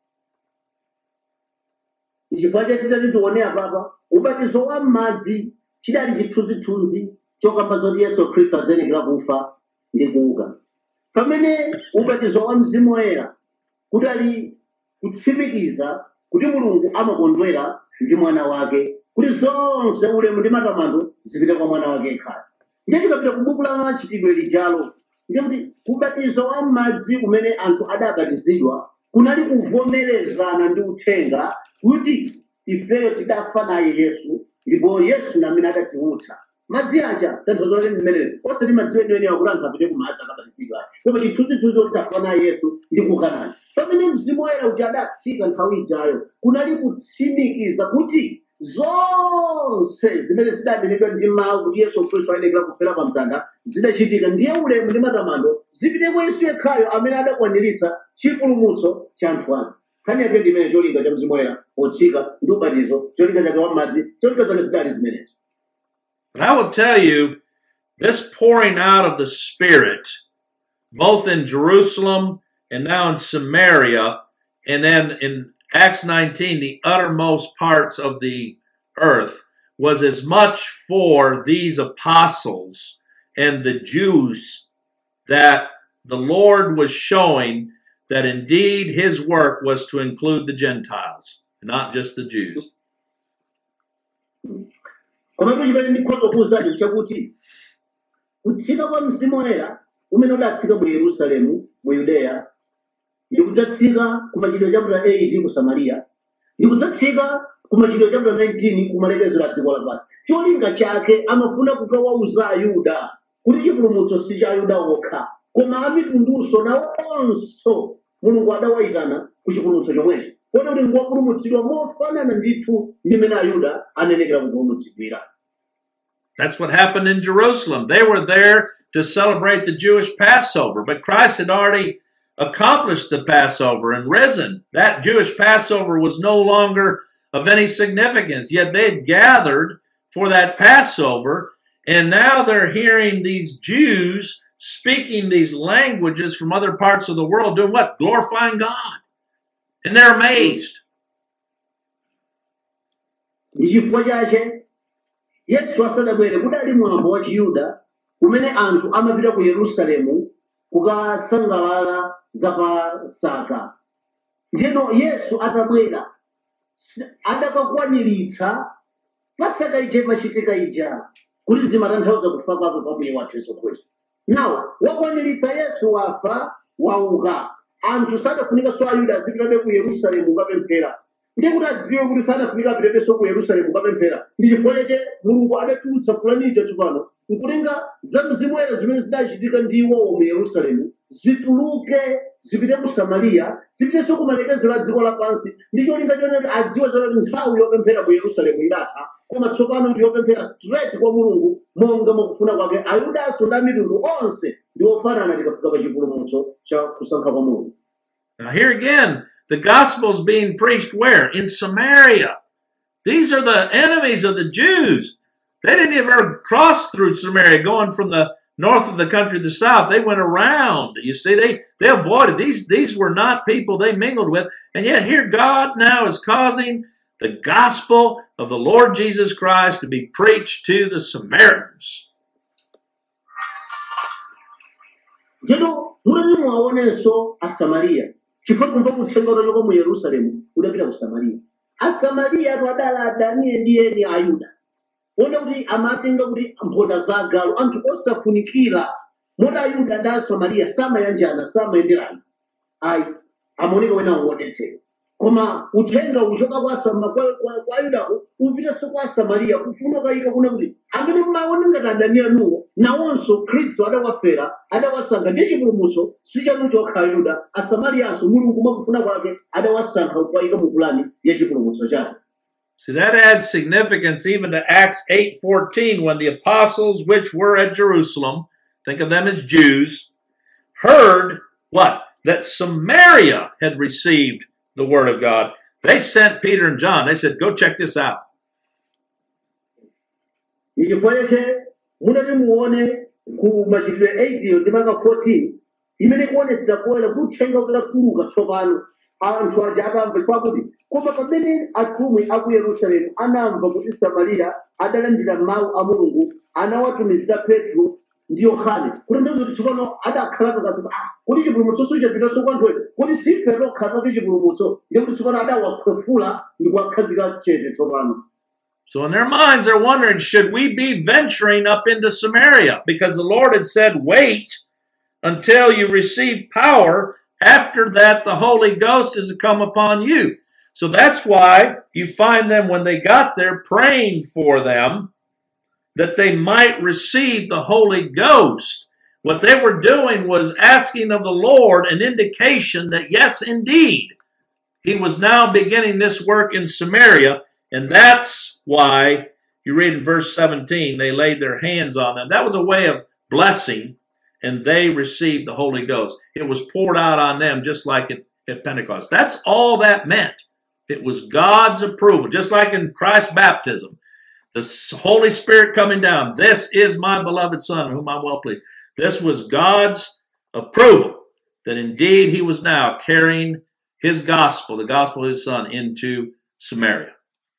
Chifukwa chachitatu tione apapa ubatizo wa madzi chidali chithunzithunzi chokamba zoti Yesu Khristu adzayenera kufa ndi kuuka. Pamene ubatizo wa Mzimu Woyera kudali kutsimikiza kuti Mulungu amakondwera ndi mwana wake, kuti zonse ulemu ndi matamando zipite kwa mwana wake yekha. Ndiye tikapita ku buku la Chitidwe lijalo, ndiye kuti kubatizo wa madzi kumene anthu adabatizidwa kunali kuvomerezana ndi uthenga kuti ifeyo tidafa naye Yesu, ndipo Yesu namene adatiutsa. Madzi aja tanthauzo lake limeneli osati madzi enieni akuti anthu apite ku madzi akabatizidwa, koma chithunzithunzi kuti tafa naye Yesu ndi kuuka naye. Pamene Mzimu Woyera uja adatsika nthawi ijayo kunali kutsimikiza kuti zonse zimene zidanenedwa ndi mawu kuti Yesu Khristu ayenera kufera pa mtanda zidachitika, ndiye ulemu ndi matamando zipite kwa Yesu yekhayo amene adakwaniritsa chipulumutso cha anthu ake. Nkhani yake ndi imene cholinga cha Mzimu Woyera potsika ndi ubatizo, cholinga chake wa madzi, cholinga zake zidali zimenezo. But I will tell you, this pouring out of the Spirit, both in Jerusalem and now in Samaria, and then in Acts 19, the uttermost parts of the earth, was as much for these apostles and the Jews that the Lord was showing that indeed his work was to include the Gentiles, not just the Jews. Komatu chimene ndikhoza kuwuzani chakuti kutsika kwa Mzimu Woyera umene udatsika mu Yerusalemu mu Yudeya ndi kudzatsika ku machitidwe chapter 8 ku Samariya ndi kudzatsika ku machitidwe chapter 19 ku malekezero a dziko lapansi. Cholinga chake amafuna kukawauza Ayuda kuti chipulumutso si cha Ayuda okha, koma a mitundunso nawonso Mulungu adawayitana ku chipulumutso chomwecho. kodi kuti ngwapulumutsidwa mofanana ndithu ndi mmene Ayuda anenekera kupulumutsidwira. That's what happened in Jerusalem. They were there to celebrate the Jewish Passover, but Christ had already accomplished the Passover and risen. That Jewish Passover was no longer of any significance, yet they had gathered for that Passover, and now they're hearing these Jews speaking these languages from other parts of the world, doing what? Glorifying God. And they're amazed. Ndi chifukwa chache Yesu asanabwere kudali mwambo wa Chiyuda umene anthu amapita ku Yerusalemu kukasangalala za Pasaka. Ndiyeno Yesu atabwera adakakwaniritsa Pasaka ije machitika ija kuti zimatanthauza kufa kwake kwa Mbuye wathu Yesu Khristu. Nawa wakwaniritsa Yesu wafa wauka, anthu sadafunikanso Ayuda azipitabe ku Yerusalemu kukapemphera. Ndiye kuti adziwe kuti sanafunika apitebenso ku Yerusalemu kukapemphera. Ndi chifukwa chake Mulungu adatulutsa fulanicho tsopano nkutenga za mzimu woyera zimene zidachitika ndi iwowo mu Yerusalemu zituluke zipite ku Samariya, zipitenso ku malekezero a dziko lapansi. Ndi cholinga choti adziwe zoti nthawi yopemphera ku Yerusalemu idatha, koma tsopano ndi yopemphera straight kwa Mulungu monga mukufuna kwake. Ayudanso ndi amitundu onse ndi ofanana tikafika pa chipulumutso cha kusankha kwa Mulungu. Now here again, the gospel is being preached where? In Samaria. These are the enemies of the Jews. They didn't ever cross through Samaria, going from the north of the country to the south. They went around. You see, they avoided. These were not people they mingled with. And yet here God now is causing the gospel of the Lord Jesus Christ to be preached to the Samaritans. Jeno mulani muwaonenso Asamariya chifukwa kumva kuthenga utachokera mu Yerusalemu udapita ku Samariya. Asamariya atu adali adani ndi Ayuda. Wona kuti amatenga kuti mphota za agalu anthu osafunikira moti Ayuda ndi Asamariya samayanjana samayenderana. Ayi amaoneka wena wodetsera. Koma uthenga uchoka kwa Ayudawo upitanso kwa Asamariya kufuna kuyika kuna kuti amene mmaona ngati adani anuwo nawonso Khristu adawafera adawasankha ndi chipulumutso si chanu chokha Ayuda, Asamariyanso Mulungu mwakufuna kwake adawasankha kuwayika mu plani ya chipulumutso chake. See, that adds significance even to Acts 8:14, when the apostles which were at Jerusalem, think of them as Jews, heard what? That Samaria had received the word of God. They sent Peter and John. They said, go check this out. Chifukwa munati muone ku machitidwe 8 ndi maka 14 imene kuonetsa kuwala kuthenga kutuluka tsopano anthu aja atamva pakuti koma pamene atumwi a ku Yerusalemu anamva kuti Samariya adalandira mawu a Mulungu anawatumizira Petro ndi Yohane kutanthauza kuti tsopano adakhala pakati kuti chipulumutso chichapitanso kwa anthu kuti sife tokha kuti chipulumutso ndi kuti tsopano adawakhwefula ndi kuwakhazika chete tsopano. So in their minds, they're wondering, should we be venturing up into Samaria? Because the Lord had said, wait until you receive power. After that, the Holy Ghost is to come upon you. So that's why you find them, when they got there, praying for them that they might receive the Holy Ghost. What they were doing was asking of the Lord an indication that, yes, indeed, he was now beginning this work in Samaria. And that's why you read in verse 17, they laid their hands on them. That was a way of blessing, and they received the Holy Ghost. It was poured out on them just like at Pentecost. That's all that meant. It was God's approval, just like in Christ's baptism. The Holy Spirit coming down. This is my beloved Son, whom I'm well pleased. This was God's approval that indeed he was now carrying his gospel, the gospel of his Son, into Samaria.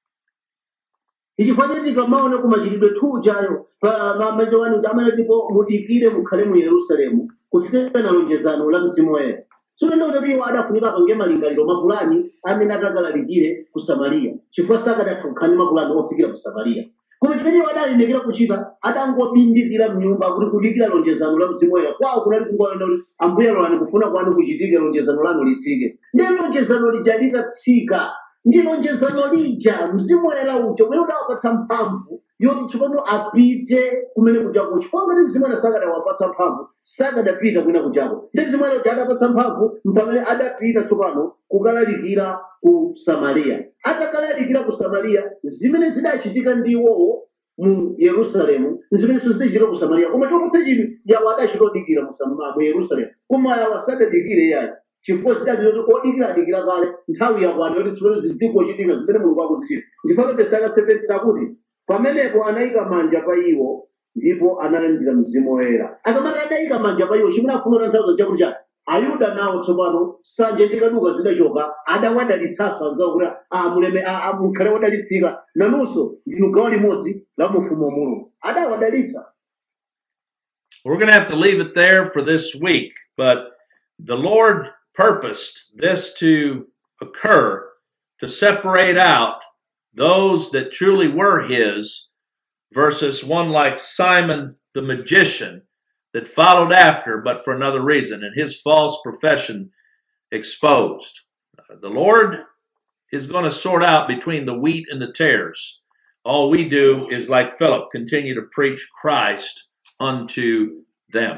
Ichifanya ndikamaona ku machitidwe 2 chayo mamaja wanu amene ndipo mudikire mukhale mu Yerusalemu kufikira na lonjezano la Mzimu Woyera. Tsono kuti iwo adafunika pange malingaliro mapulani amene atagalalikire ku Samariya chifukwa sakadatha kukhani mapulani ofikira ku Samariya. Koma chimene iwo adalembekera kuchita adangobindikira mnyumba kuti kudikira lonjezano la Mzimu Woyera kwawo kunali kungoona kuti Ambuye lolani kufuna kwanu kuchitike lonjezano lanu litsike. Ndiye lonjezano lija litatsika ndi lonjezano lija Mzimu Woyera uja umene udawapatsa mphamvu yoti tsopano apite kumene kujako chifukwa ngati mzimu sakadawapatsa mphamvu sakadapita kwina kujako ndi mzimu kuti adapatsa mphamvu mpamene adapita tsopano kukalalikira ku Samariya. Atakalalikira ku Samariya zimene zidachitika ndi iwowo mu Yerusalemu zimenenso zidachitika ku Samariya, koma chopatsa chinthu yawo adachitodikira mu Yerusalemu, koma yawo sadadikire yayi chifukwa zidati kuti odikira kale nthawi yakwana yoti tsopano zizikuchitika zimene Mulungu akuzichita. Ndifaka Yesaya 7 kuti pamenepo anayika manja pa iwo ndipo analandira Mzimu Woyera. Akamati adayika manja pa iwo chimene afuna nthawi chakuti cha Ayuda nawo tsopano sanje ndikaduka zidachoka adawadalitsanso anzawo kuti muleme mukhale wodalitsika nanunso ndinu gawo limodzi la ufumu wa Mulungu adawadalitsa. We're going to have to leave it there for this week, but the Lord purposed this to occur to separate out those that truly were His versus one like Simon the magician that followed after, but for another reason, and his false profession exposed. The Lord is going to sort out between the wheat and the tares. All we do is, like Philip, continue to preach Christ unto them.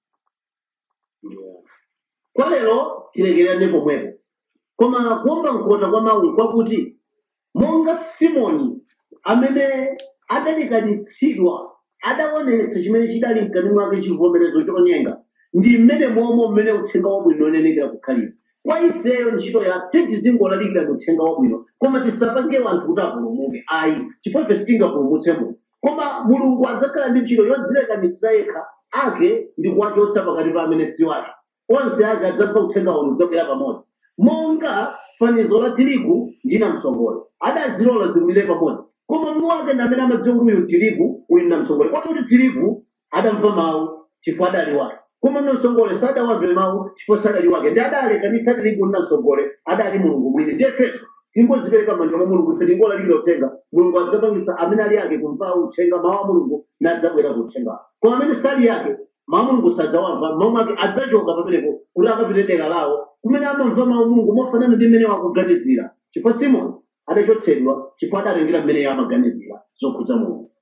Kwa lero tilekerane pomwepo, koma kuomba nkhosa kwa mawu kwakuti monga Simoni amene adalekanitsidwa adaonetsa chimene chidali mkati mwake chivomerezo chonyenga, ndi mmene momwe mmene uthenga wabwino unenekera kukhalira. Kwa ifeyo ntchito yathu tizingolalikira uthenga wabwino, koma tisapange anthu kuti apulumuke ayi, chifukwa sitingapulumutse munthu. Koma Mulungu adzakhala ndi ntchito yodzilekanitsa yekha ake ndi kuwachotsa pakati pa amene si wake. Onse ake adzamva uthenga wanu udzabwera pamodzi. Monga fanizo la tirigu ndi namsongole adazilola zikulire pamodzi, koma mwini wake ndi amene amadziwa kuti uyu tirigu uyu namsongole. Kwakuti tirigu adamva mawu chifukwa adali wake, koma namsongole sadawamve mawu chifukwa sadali wake. Ndi adalekanitsa tirigu ndi namsongole adali Mulungu mwini. Ndiye Khristu tingozipereka m'manja mwa Mulungu, ife tingolalikira uthenga. Mulungu adzapangitsa amene ali ake kumva uthenga mawu a Mulungu nadzabwera ku uthenga. Koma amene sali yake mawu a Mulungu sadzawamva, mawu ake adzachoka pamenepo kuti akapite dera lawo kumene amamva mawu a Mulungu mofanana ndi mmene akuganizira. Chifukwa Simoni adachotsedwa chifukwa adalengera mmene amaganizira zokhudza Mulungu.